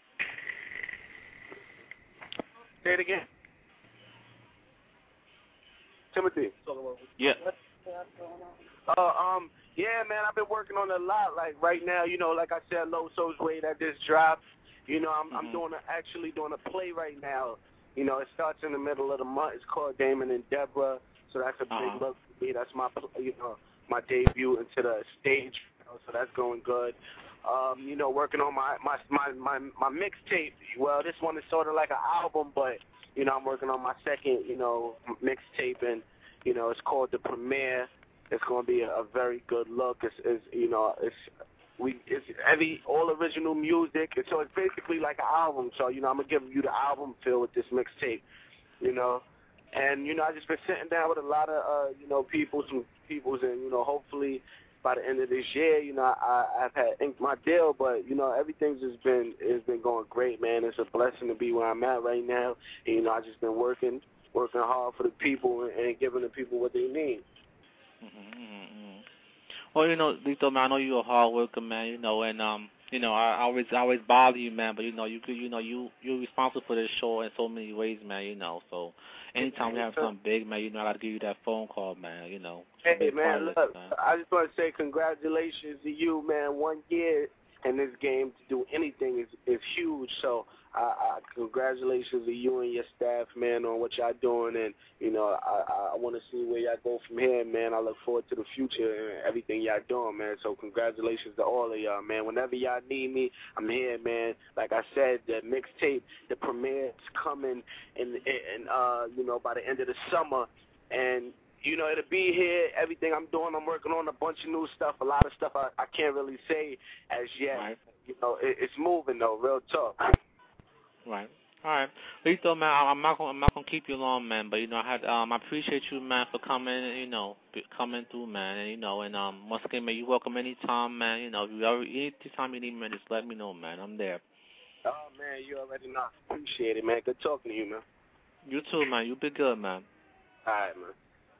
Say it again. Timothy. Yeah. Uh, um, yeah, man, I've been working on a lot. Like right now, you know, like I said, Loso's Way that just dropped. You know, I'm, mm-hmm. I'm doing a, actually doing a play right now. You know, it starts in the middle of the month. It's called Damon and Deborah. So that's a uh-huh. big look for me. That's my, you know, my debut into the stage. You know, so that's going good. Um, you know, working on my my my my, my mixtape. Well, this one is sort of like an album, but you know, I'm working on my second, you know, mixtape, and you know, it's called The Premiere. It's going to be a, a very good look. It's, it's you know, it's we it's heavy, all original music. And so it's basically like an album. So you know, I'm gonna give you the album feel with this mixtape. You know. And, you know, I've just been sitting down with a lot of, uh, you know, people, some peoples, and, you know, hopefully by the end of this year, you know, I, I've had inked my deal, but, you know, everything's just been, it's been going great, man. It's a blessing to be where I'm at right now. And, you know, I've just been working, working hard for the people and, and giving the people what they need. Mm-hmm, mm-hmm. Well, you know, Lito, man, I know you're a hard worker, man, you know, and, um, you know, I always, I always bother you, man, but, you know, you, you know, you, you're responsible for this show in so many ways, man, you know, so. Anytime we have something big, man, you know I got to give you that phone call, man, you know. Hey, man, look, I just want to say congratulations to you, man. One year in this game to do anything is, is huge. So uh, uh, congratulations to you and your staff, man, on what y'all doing. And, you know, I, I want to see where y'all go from here, man. I look forward to the future and everything y'all doing, man. So congratulations to all of y'all, man. Whenever y'all need me, I'm here, man. Like I said, the mixtape, the premiere is coming in, in, uh, you know, by the end of the summer. And, you know, it'll be here. Everything I'm doing, I'm working on a bunch of new stuff. A lot of stuff I, I can't really say as yet. Right. You know, it, it's moving, though, real talk. Right. All right, Lito, man. I'm not gonna, I'm not gonna keep you long, man. But you know, I had, um, I appreciate you, man, for coming. You know, coming through, man. And you know, and um, once again, man, you welcome anytime, man. You know, if you ever, anytime you need me, just let me know, man. I'm there. Oh man, you already know. Appreciate it, man. Good talking to you, man. You too, man. You be good, man. All right, man.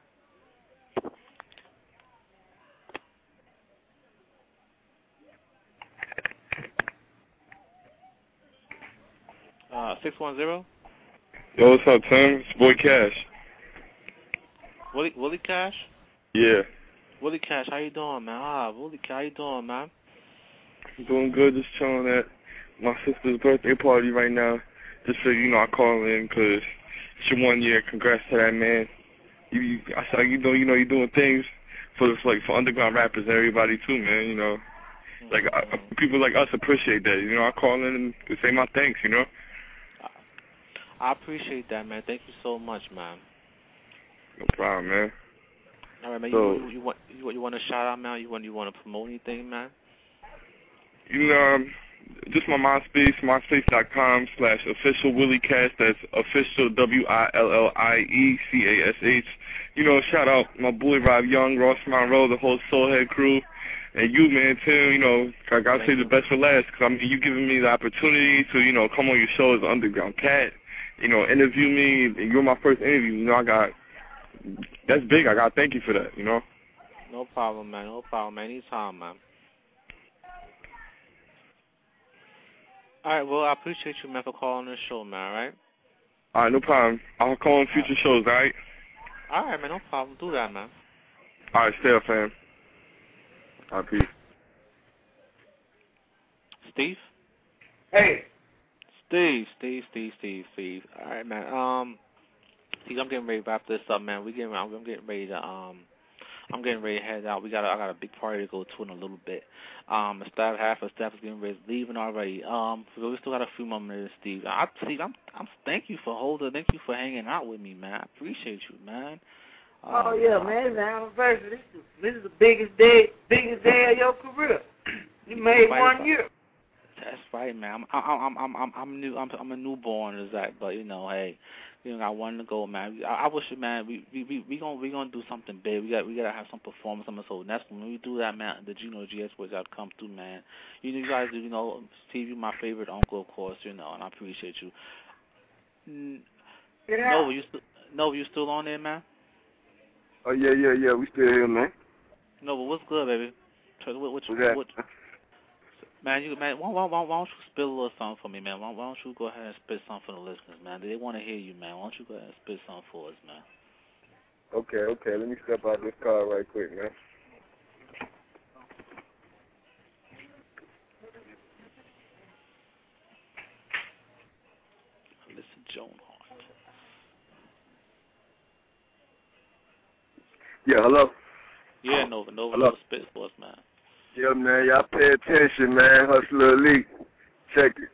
Uh, six one zero. Yo, what's up, Tim? It's boy Cash. Willie, Willie Cash? Yeah. Willie Cash, how you doing, man? Ah, Willie Cash, how you doing, man? I'm doing good, just chilling at my sister's birthday party right now. Just so you know, I call in because it's your one year. Congrats to that, man. You, you I saw you know, you know, you're doing things for this, like for underground rappers and everybody too, man. You know, like I, people like us appreciate that. You know, I call in and say my thanks. You know. I appreciate that, man. Thank you so much, man. No problem, man. All right, man. So, you, you, you want you, you want to shout out, man? You want you want to promote anything, man? You know, um, just my MySpace, myspace.com slash official Willie Cash. That's official W I L L I E C A S H. You know, shout out my boy Rob Young, Ross Monroe, the whole Soulhead crew. And you, man, Tim, you know, I got to say the best for last because, I mean, you giving me the opportunity to, you know, come on your show as an underground cat, you know, interview me. And you're my first interview. You know, I got, that's big. I got to thank you for that, you know. No problem, man. No problem. Anytime, man. All right, well, I appreciate you, man, for calling the show, man, all right? All right, no problem. I'll call on future shows, all right? All right, man, no problem. Do that, man. All right, stay up, fam. All right, peace. Steve? Hey. Steve, Steve, Steve, Steve, Steve. All right, man. Um, Steve, I'm getting ready to wrap this up, man. We getting, I'm getting ready to, um, I'm getting ready to head out. We got, a, I got a big party to go to in a little bit. Um, the staff, half of the staff is getting ready, leaving already. Um, so we still got a few more minutes, Steve. I, Steve, I'm, I'm, thank you for holding, thank you for hanging out with me, man. I appreciate you, man. Um, oh yeah, man, it's the anniversary. This is, this is the biggest day, biggest day of your career. You made right, one year. That's right, man. I'm, I'm, I'm, I'm, I'm new. I'm, I'm a newborn, is that? But you know, hey. You know, I wanted to go, man. I, I wish, man, we we we we gonna we gonna do something big. We got we gotta have some performance, something. So that's when we do that, man. The Gino G S boys gotta come through, man. You know, you guys, you know, Steve, you my favorite uncle, of course, you know, and I appreciate you. Mm, Yeah. Nova, you still Nova, you still on there, man? Oh yeah, yeah, yeah. We still here, man. Nova, what's good, baby? What, what, What's that? what, Man, you man, why, why, why, why don't you spill a little something for me, man? Why, why don't you go ahead and spit something for the listeners, man? They want to hear you, man. Why don't you go ahead and spit something for us, man? Okay, okay. Let me step out this car right quick, man. Listen, Joan Hart. Yeah, hello. Yeah, Nova, Nova, hello. Nova, spit for us, man. Yeah, man, y'all pay attention, man. Hustler Elite. Check it.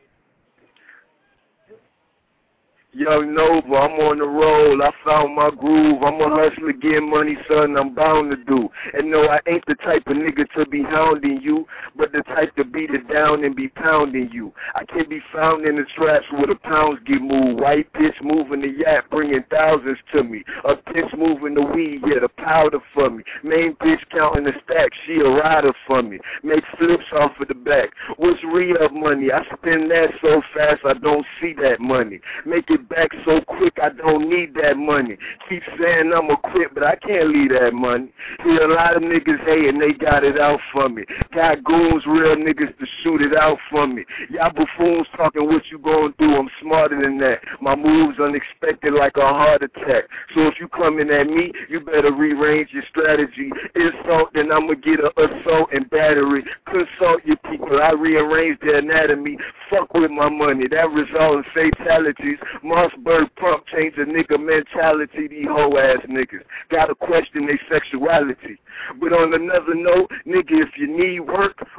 Young Nova, I'm on the roll, I found my groove, I'm a hustler getting money, son, I'm bound to do. And no, I ain't the type of nigga to be hounding you, but the type to beat it down and be pounding you. I can be found in the traps where the pounds get moved, white pitch moving the yak, bringing thousands to me. A pitch moving the weed, yeah, the powder for me. Main bitch counting the stacks, she a rider for me. Make flips off of the back, what's re-up money? I spend that so fast I don't see that money. Make it back so quick I don't need that money. Keep saying I'ma quit, but I can't leave that money. Hear a lot of niggas hating, they got it out for me. Got goons, real niggas to shoot it out for me. Y'all buffoons talking what you going through, I'm smarter than that. My moves unexpected like a heart attack. So if you coming at me, you better rearrange your strategy. Insult, then I'ma get a assault and battery. Consult your people, I rearrange their anatomy. Fuck with my money, that result in fatalities. Mossberg pump change a nigga mentality, these hoe ass niggas. Gotta question their sexuality. But on another note, nigga, if you need work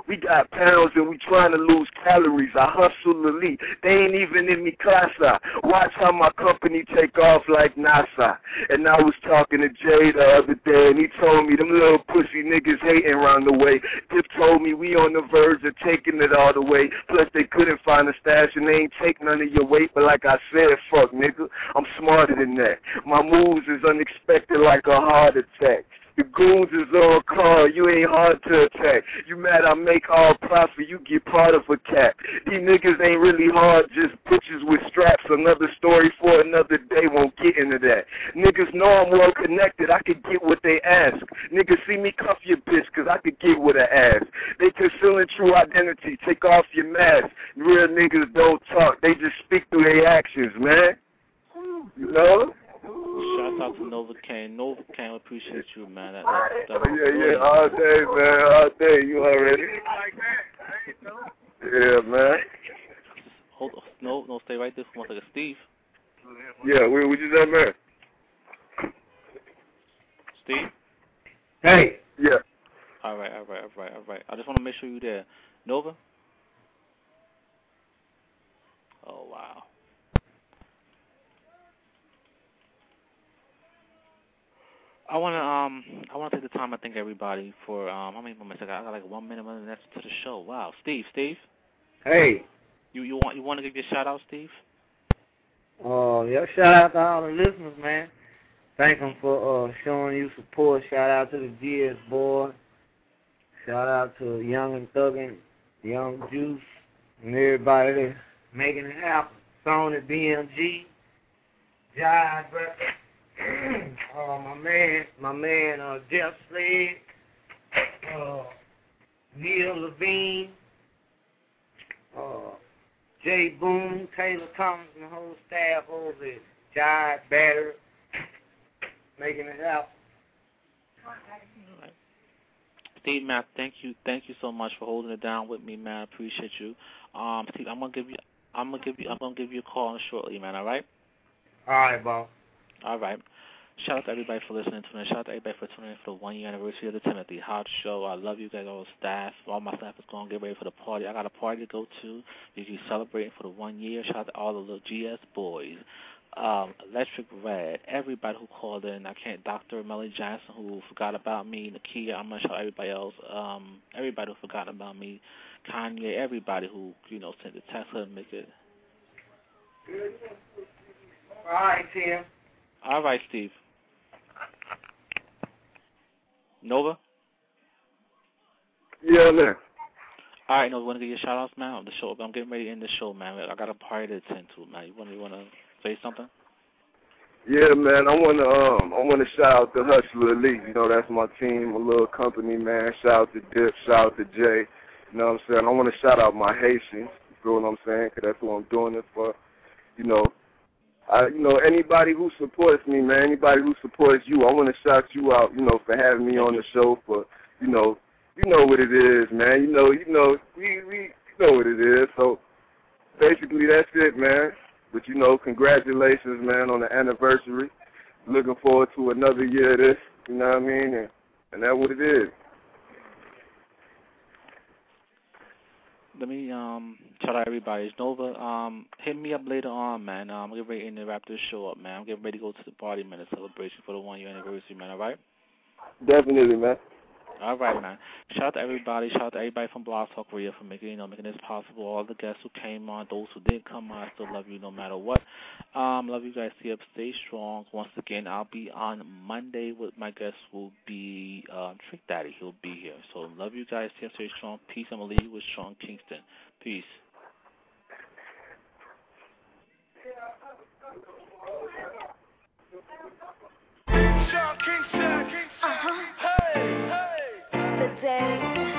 We got pounds and we trying to lose calories. I hustle elite. They ain't even in me casa. Watch how my company take off like NASA. And I was talking to Jay the other day, and he told me them little pussy niggas hating around the way. Dip told me we on the verge of taking it all the way. Plus they couldn't find a stash and they ain't take none of your weight. But like I said, fuck nigga, I'm smarter than that. My moves is unexpected like a heart attack. The goons is on a call, you ain't hard to attack. You mad I make all profit, you get part of a cap. These niggas ain't really hard, just bitches with straps. Another story for another day, won't get into that. Niggas know I'm well connected, I could get what they ask. Niggas see me cuff your bitch, cause I could get what I ask. They concealing true identity, take off your mask. Real niggas don't talk, they just speak through their actions, man. You know? Shout out to Nova Kane. Nova Kane, I appreciate you, man. That, that, that oh, yeah, yeah, all day, man, all day. You already. Yeah, man. Hold on. No, no, stay right there for one second. Steve. Yeah, where was you at, man? Steve? Hey. Yeah. All right, all right, all right, all right. I just want to make sure you're there. Nova? Oh, wow. I wanna um I wanna take the time to thank everybody for um how many moments I got? I got like one minute left to the show. Wow, Steve, Steve. Hey. You you want you want to give your shout out, Steve? Oh uh, yeah, shout out to all the listeners, man. Thank them for uh showing you support. Shout out to the G S boy. Shout out to Young and Thuggin, Young Juice, and everybody that's making it happen. Sony B M G, Jive, uh, my man, my man, uh, Jeff Slade, uh, Neil Levine, uh, Jay Boone, Taylor Thomas, and the whole staff over there, Jive, Batter, making it happen. Steve, man, thank you, thank you so much for holding it down with me, man. I appreciate you. Um, Steve, I'm gonna give you, I'm gonna give you, I'm gonna give you a call shortly, man. All right? All right, boss. All right. Shout out to everybody for listening to me. Shout out to everybody for tuning in for the one-year anniversary of the Timothy Hodge Show. I love you guys, all the staff. All my staff is going to get ready for the party. I got a party to go to. You're celebrating for the one year. Shout out to all the little G S boys. Um, Electric Red, everybody who called in. I can't, Doctor Melly Johnson, who forgot about me, Nakia, I'm going to shout out everybody else. Um, everybody who forgot about me. Kanye, everybody who, you know, sent the text to make it. All right, Tim. All right, Steve. Nova? Yeah, man. All right, Nova, you want to get your shout-outs, man, on the show? I'm getting ready to end the show, man. I got a party to attend to, man. You want to, you want to say something? Yeah, man. I want to um, I want to shout out to Hustler Elite. You know, that's my team, a little company, man. Shout out to Dip, shout out to Jay. You know what I'm saying? I want to shout out my Haitians. You feel what I'm saying? Because that's who I'm doing it for. You know, I, you know, anybody who supports me, man, anybody who supports you, I want to shout you out, you know, for having me on the show, for, you know, you know what it is, man. You know, you know, we, we know what it is. So, basically, that's it, man. But, you know, congratulations, man, on the anniversary. Looking forward to another year of this, you know what I mean? And, and that's what it is. Let me um shout out everybody. It's Nova. Um, hit me up later on, man. Um, I'm getting ready to wrap this show up, man. I'm getting ready to go to the party, man, the celebration for the one year anniversary, man. All right? Definitely, man. All right, man. Shout out to everybody. Shout out to everybody from Blog Talk Radio for making, you know, making this possible. All the guests who came on, those who didn't come on, I still love you no matter what. Um, love you guys. Stay up, stay strong. Once again, I'll be on Monday with my guest will be um, Trick Daddy. He'll be here. So love you guys. Stay up, stay strong. Peace. I'm gonna leave you with Sean Kingston. Peace. Sean Kingston, Kingston. Uh-huh. Hey, hey. Today.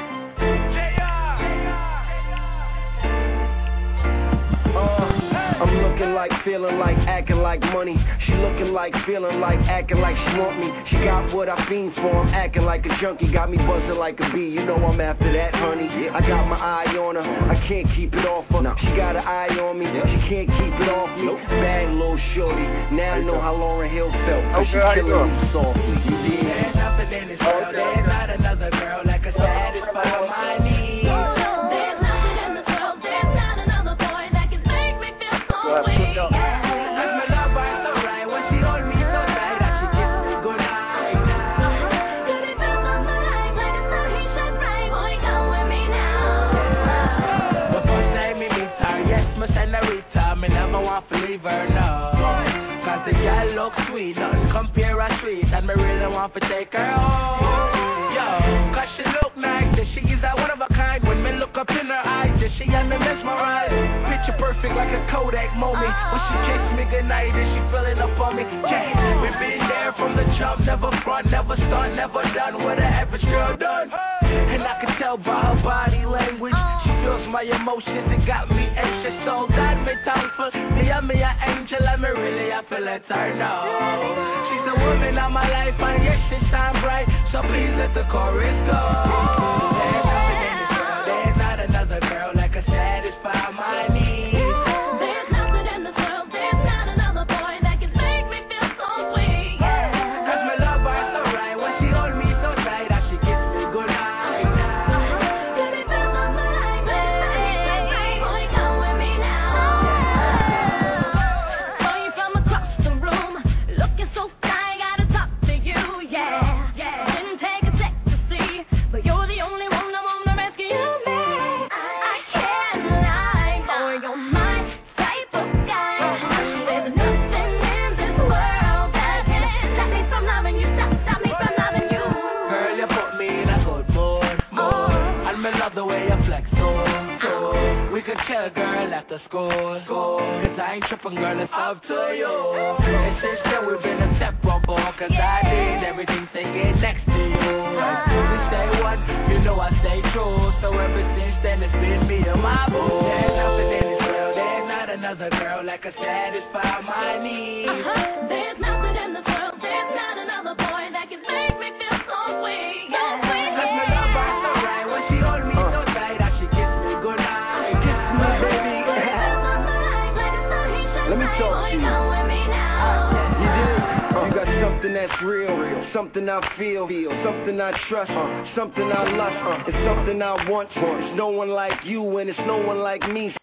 I'm looking like, feeling like, acting like money. She looking like, feeling like, acting like she want me. She got what I fiend for, I'm acting like a junkie. Got me buzzing like a bee, you know I'm after that, honey. I got my eye on her, I can't keep it off her. She got an eye on me, she can't keep it off me. Bad little shorty, now I know how Lauryn Hill felt, cause she killing me softly. You did. There's nothing in this world, there's not another girl that could satisfy my needs. have to leave her now. Cause the girl looks sweet, nothing compare her sweet, and me really want to take her home. Yo, cause she look nice, and she is a one of a kind. When me look up in her eyes, and she got me mesmerized. Picture perfect like a Kodak moment. When she kissed me goodnight, and she feeling up on me. Yeah, we been there from the jump, never front, never stunt, never done what an average girl done. And I can tell by her body language, she feels my emotions and got me anxious. So God me thankful, me and me an angel, and me really have to let her know. She's the woman of my life, and yes, she shine bright. So please let the chorus go. There's nothing in this world, there's not another girl that can satisfy my needs. There's nothing in this world, there's not another boy that can make me feel so sweet. Yeah. Cause me love her so right, when she hold me so tight, that she gives me good night. Baby, feel my mind, baby. Boy, come with me now. Saw you from across the room, looking so fly, gotta talk to you, yeah. Yeah. Didn't take a sec to see, but you're the only one that wanna rescue me. I can't lie, boy, you're my type of guy. There's nothing in this world that can stop me from loving you, stop, stop me from loving you. Girl, you put me in a good mood, mood. And me love the way you flex, so, so. We could chill, girl, after school, school. Cause I ain't tripping, girl, it's up to you. And since then we've been inseparable, cause I did everything to get next to you. And we stay one, you know I stay true. So ever since then it's been me and my boo. There's nothing in this world, there's not another girl that can satisfy my needs. Uh-huh. There's nothing in this world, there's not another boy that can make me feel so sweet. So sweet. Cause me love her so right, when she hold me so tight, that she gives me good night. Kiss me, baby. Let me talk to you. You do. You got something that's real, something I feel, something I trust, something I lust, it's something I want. It's no one like you and it's no one like me.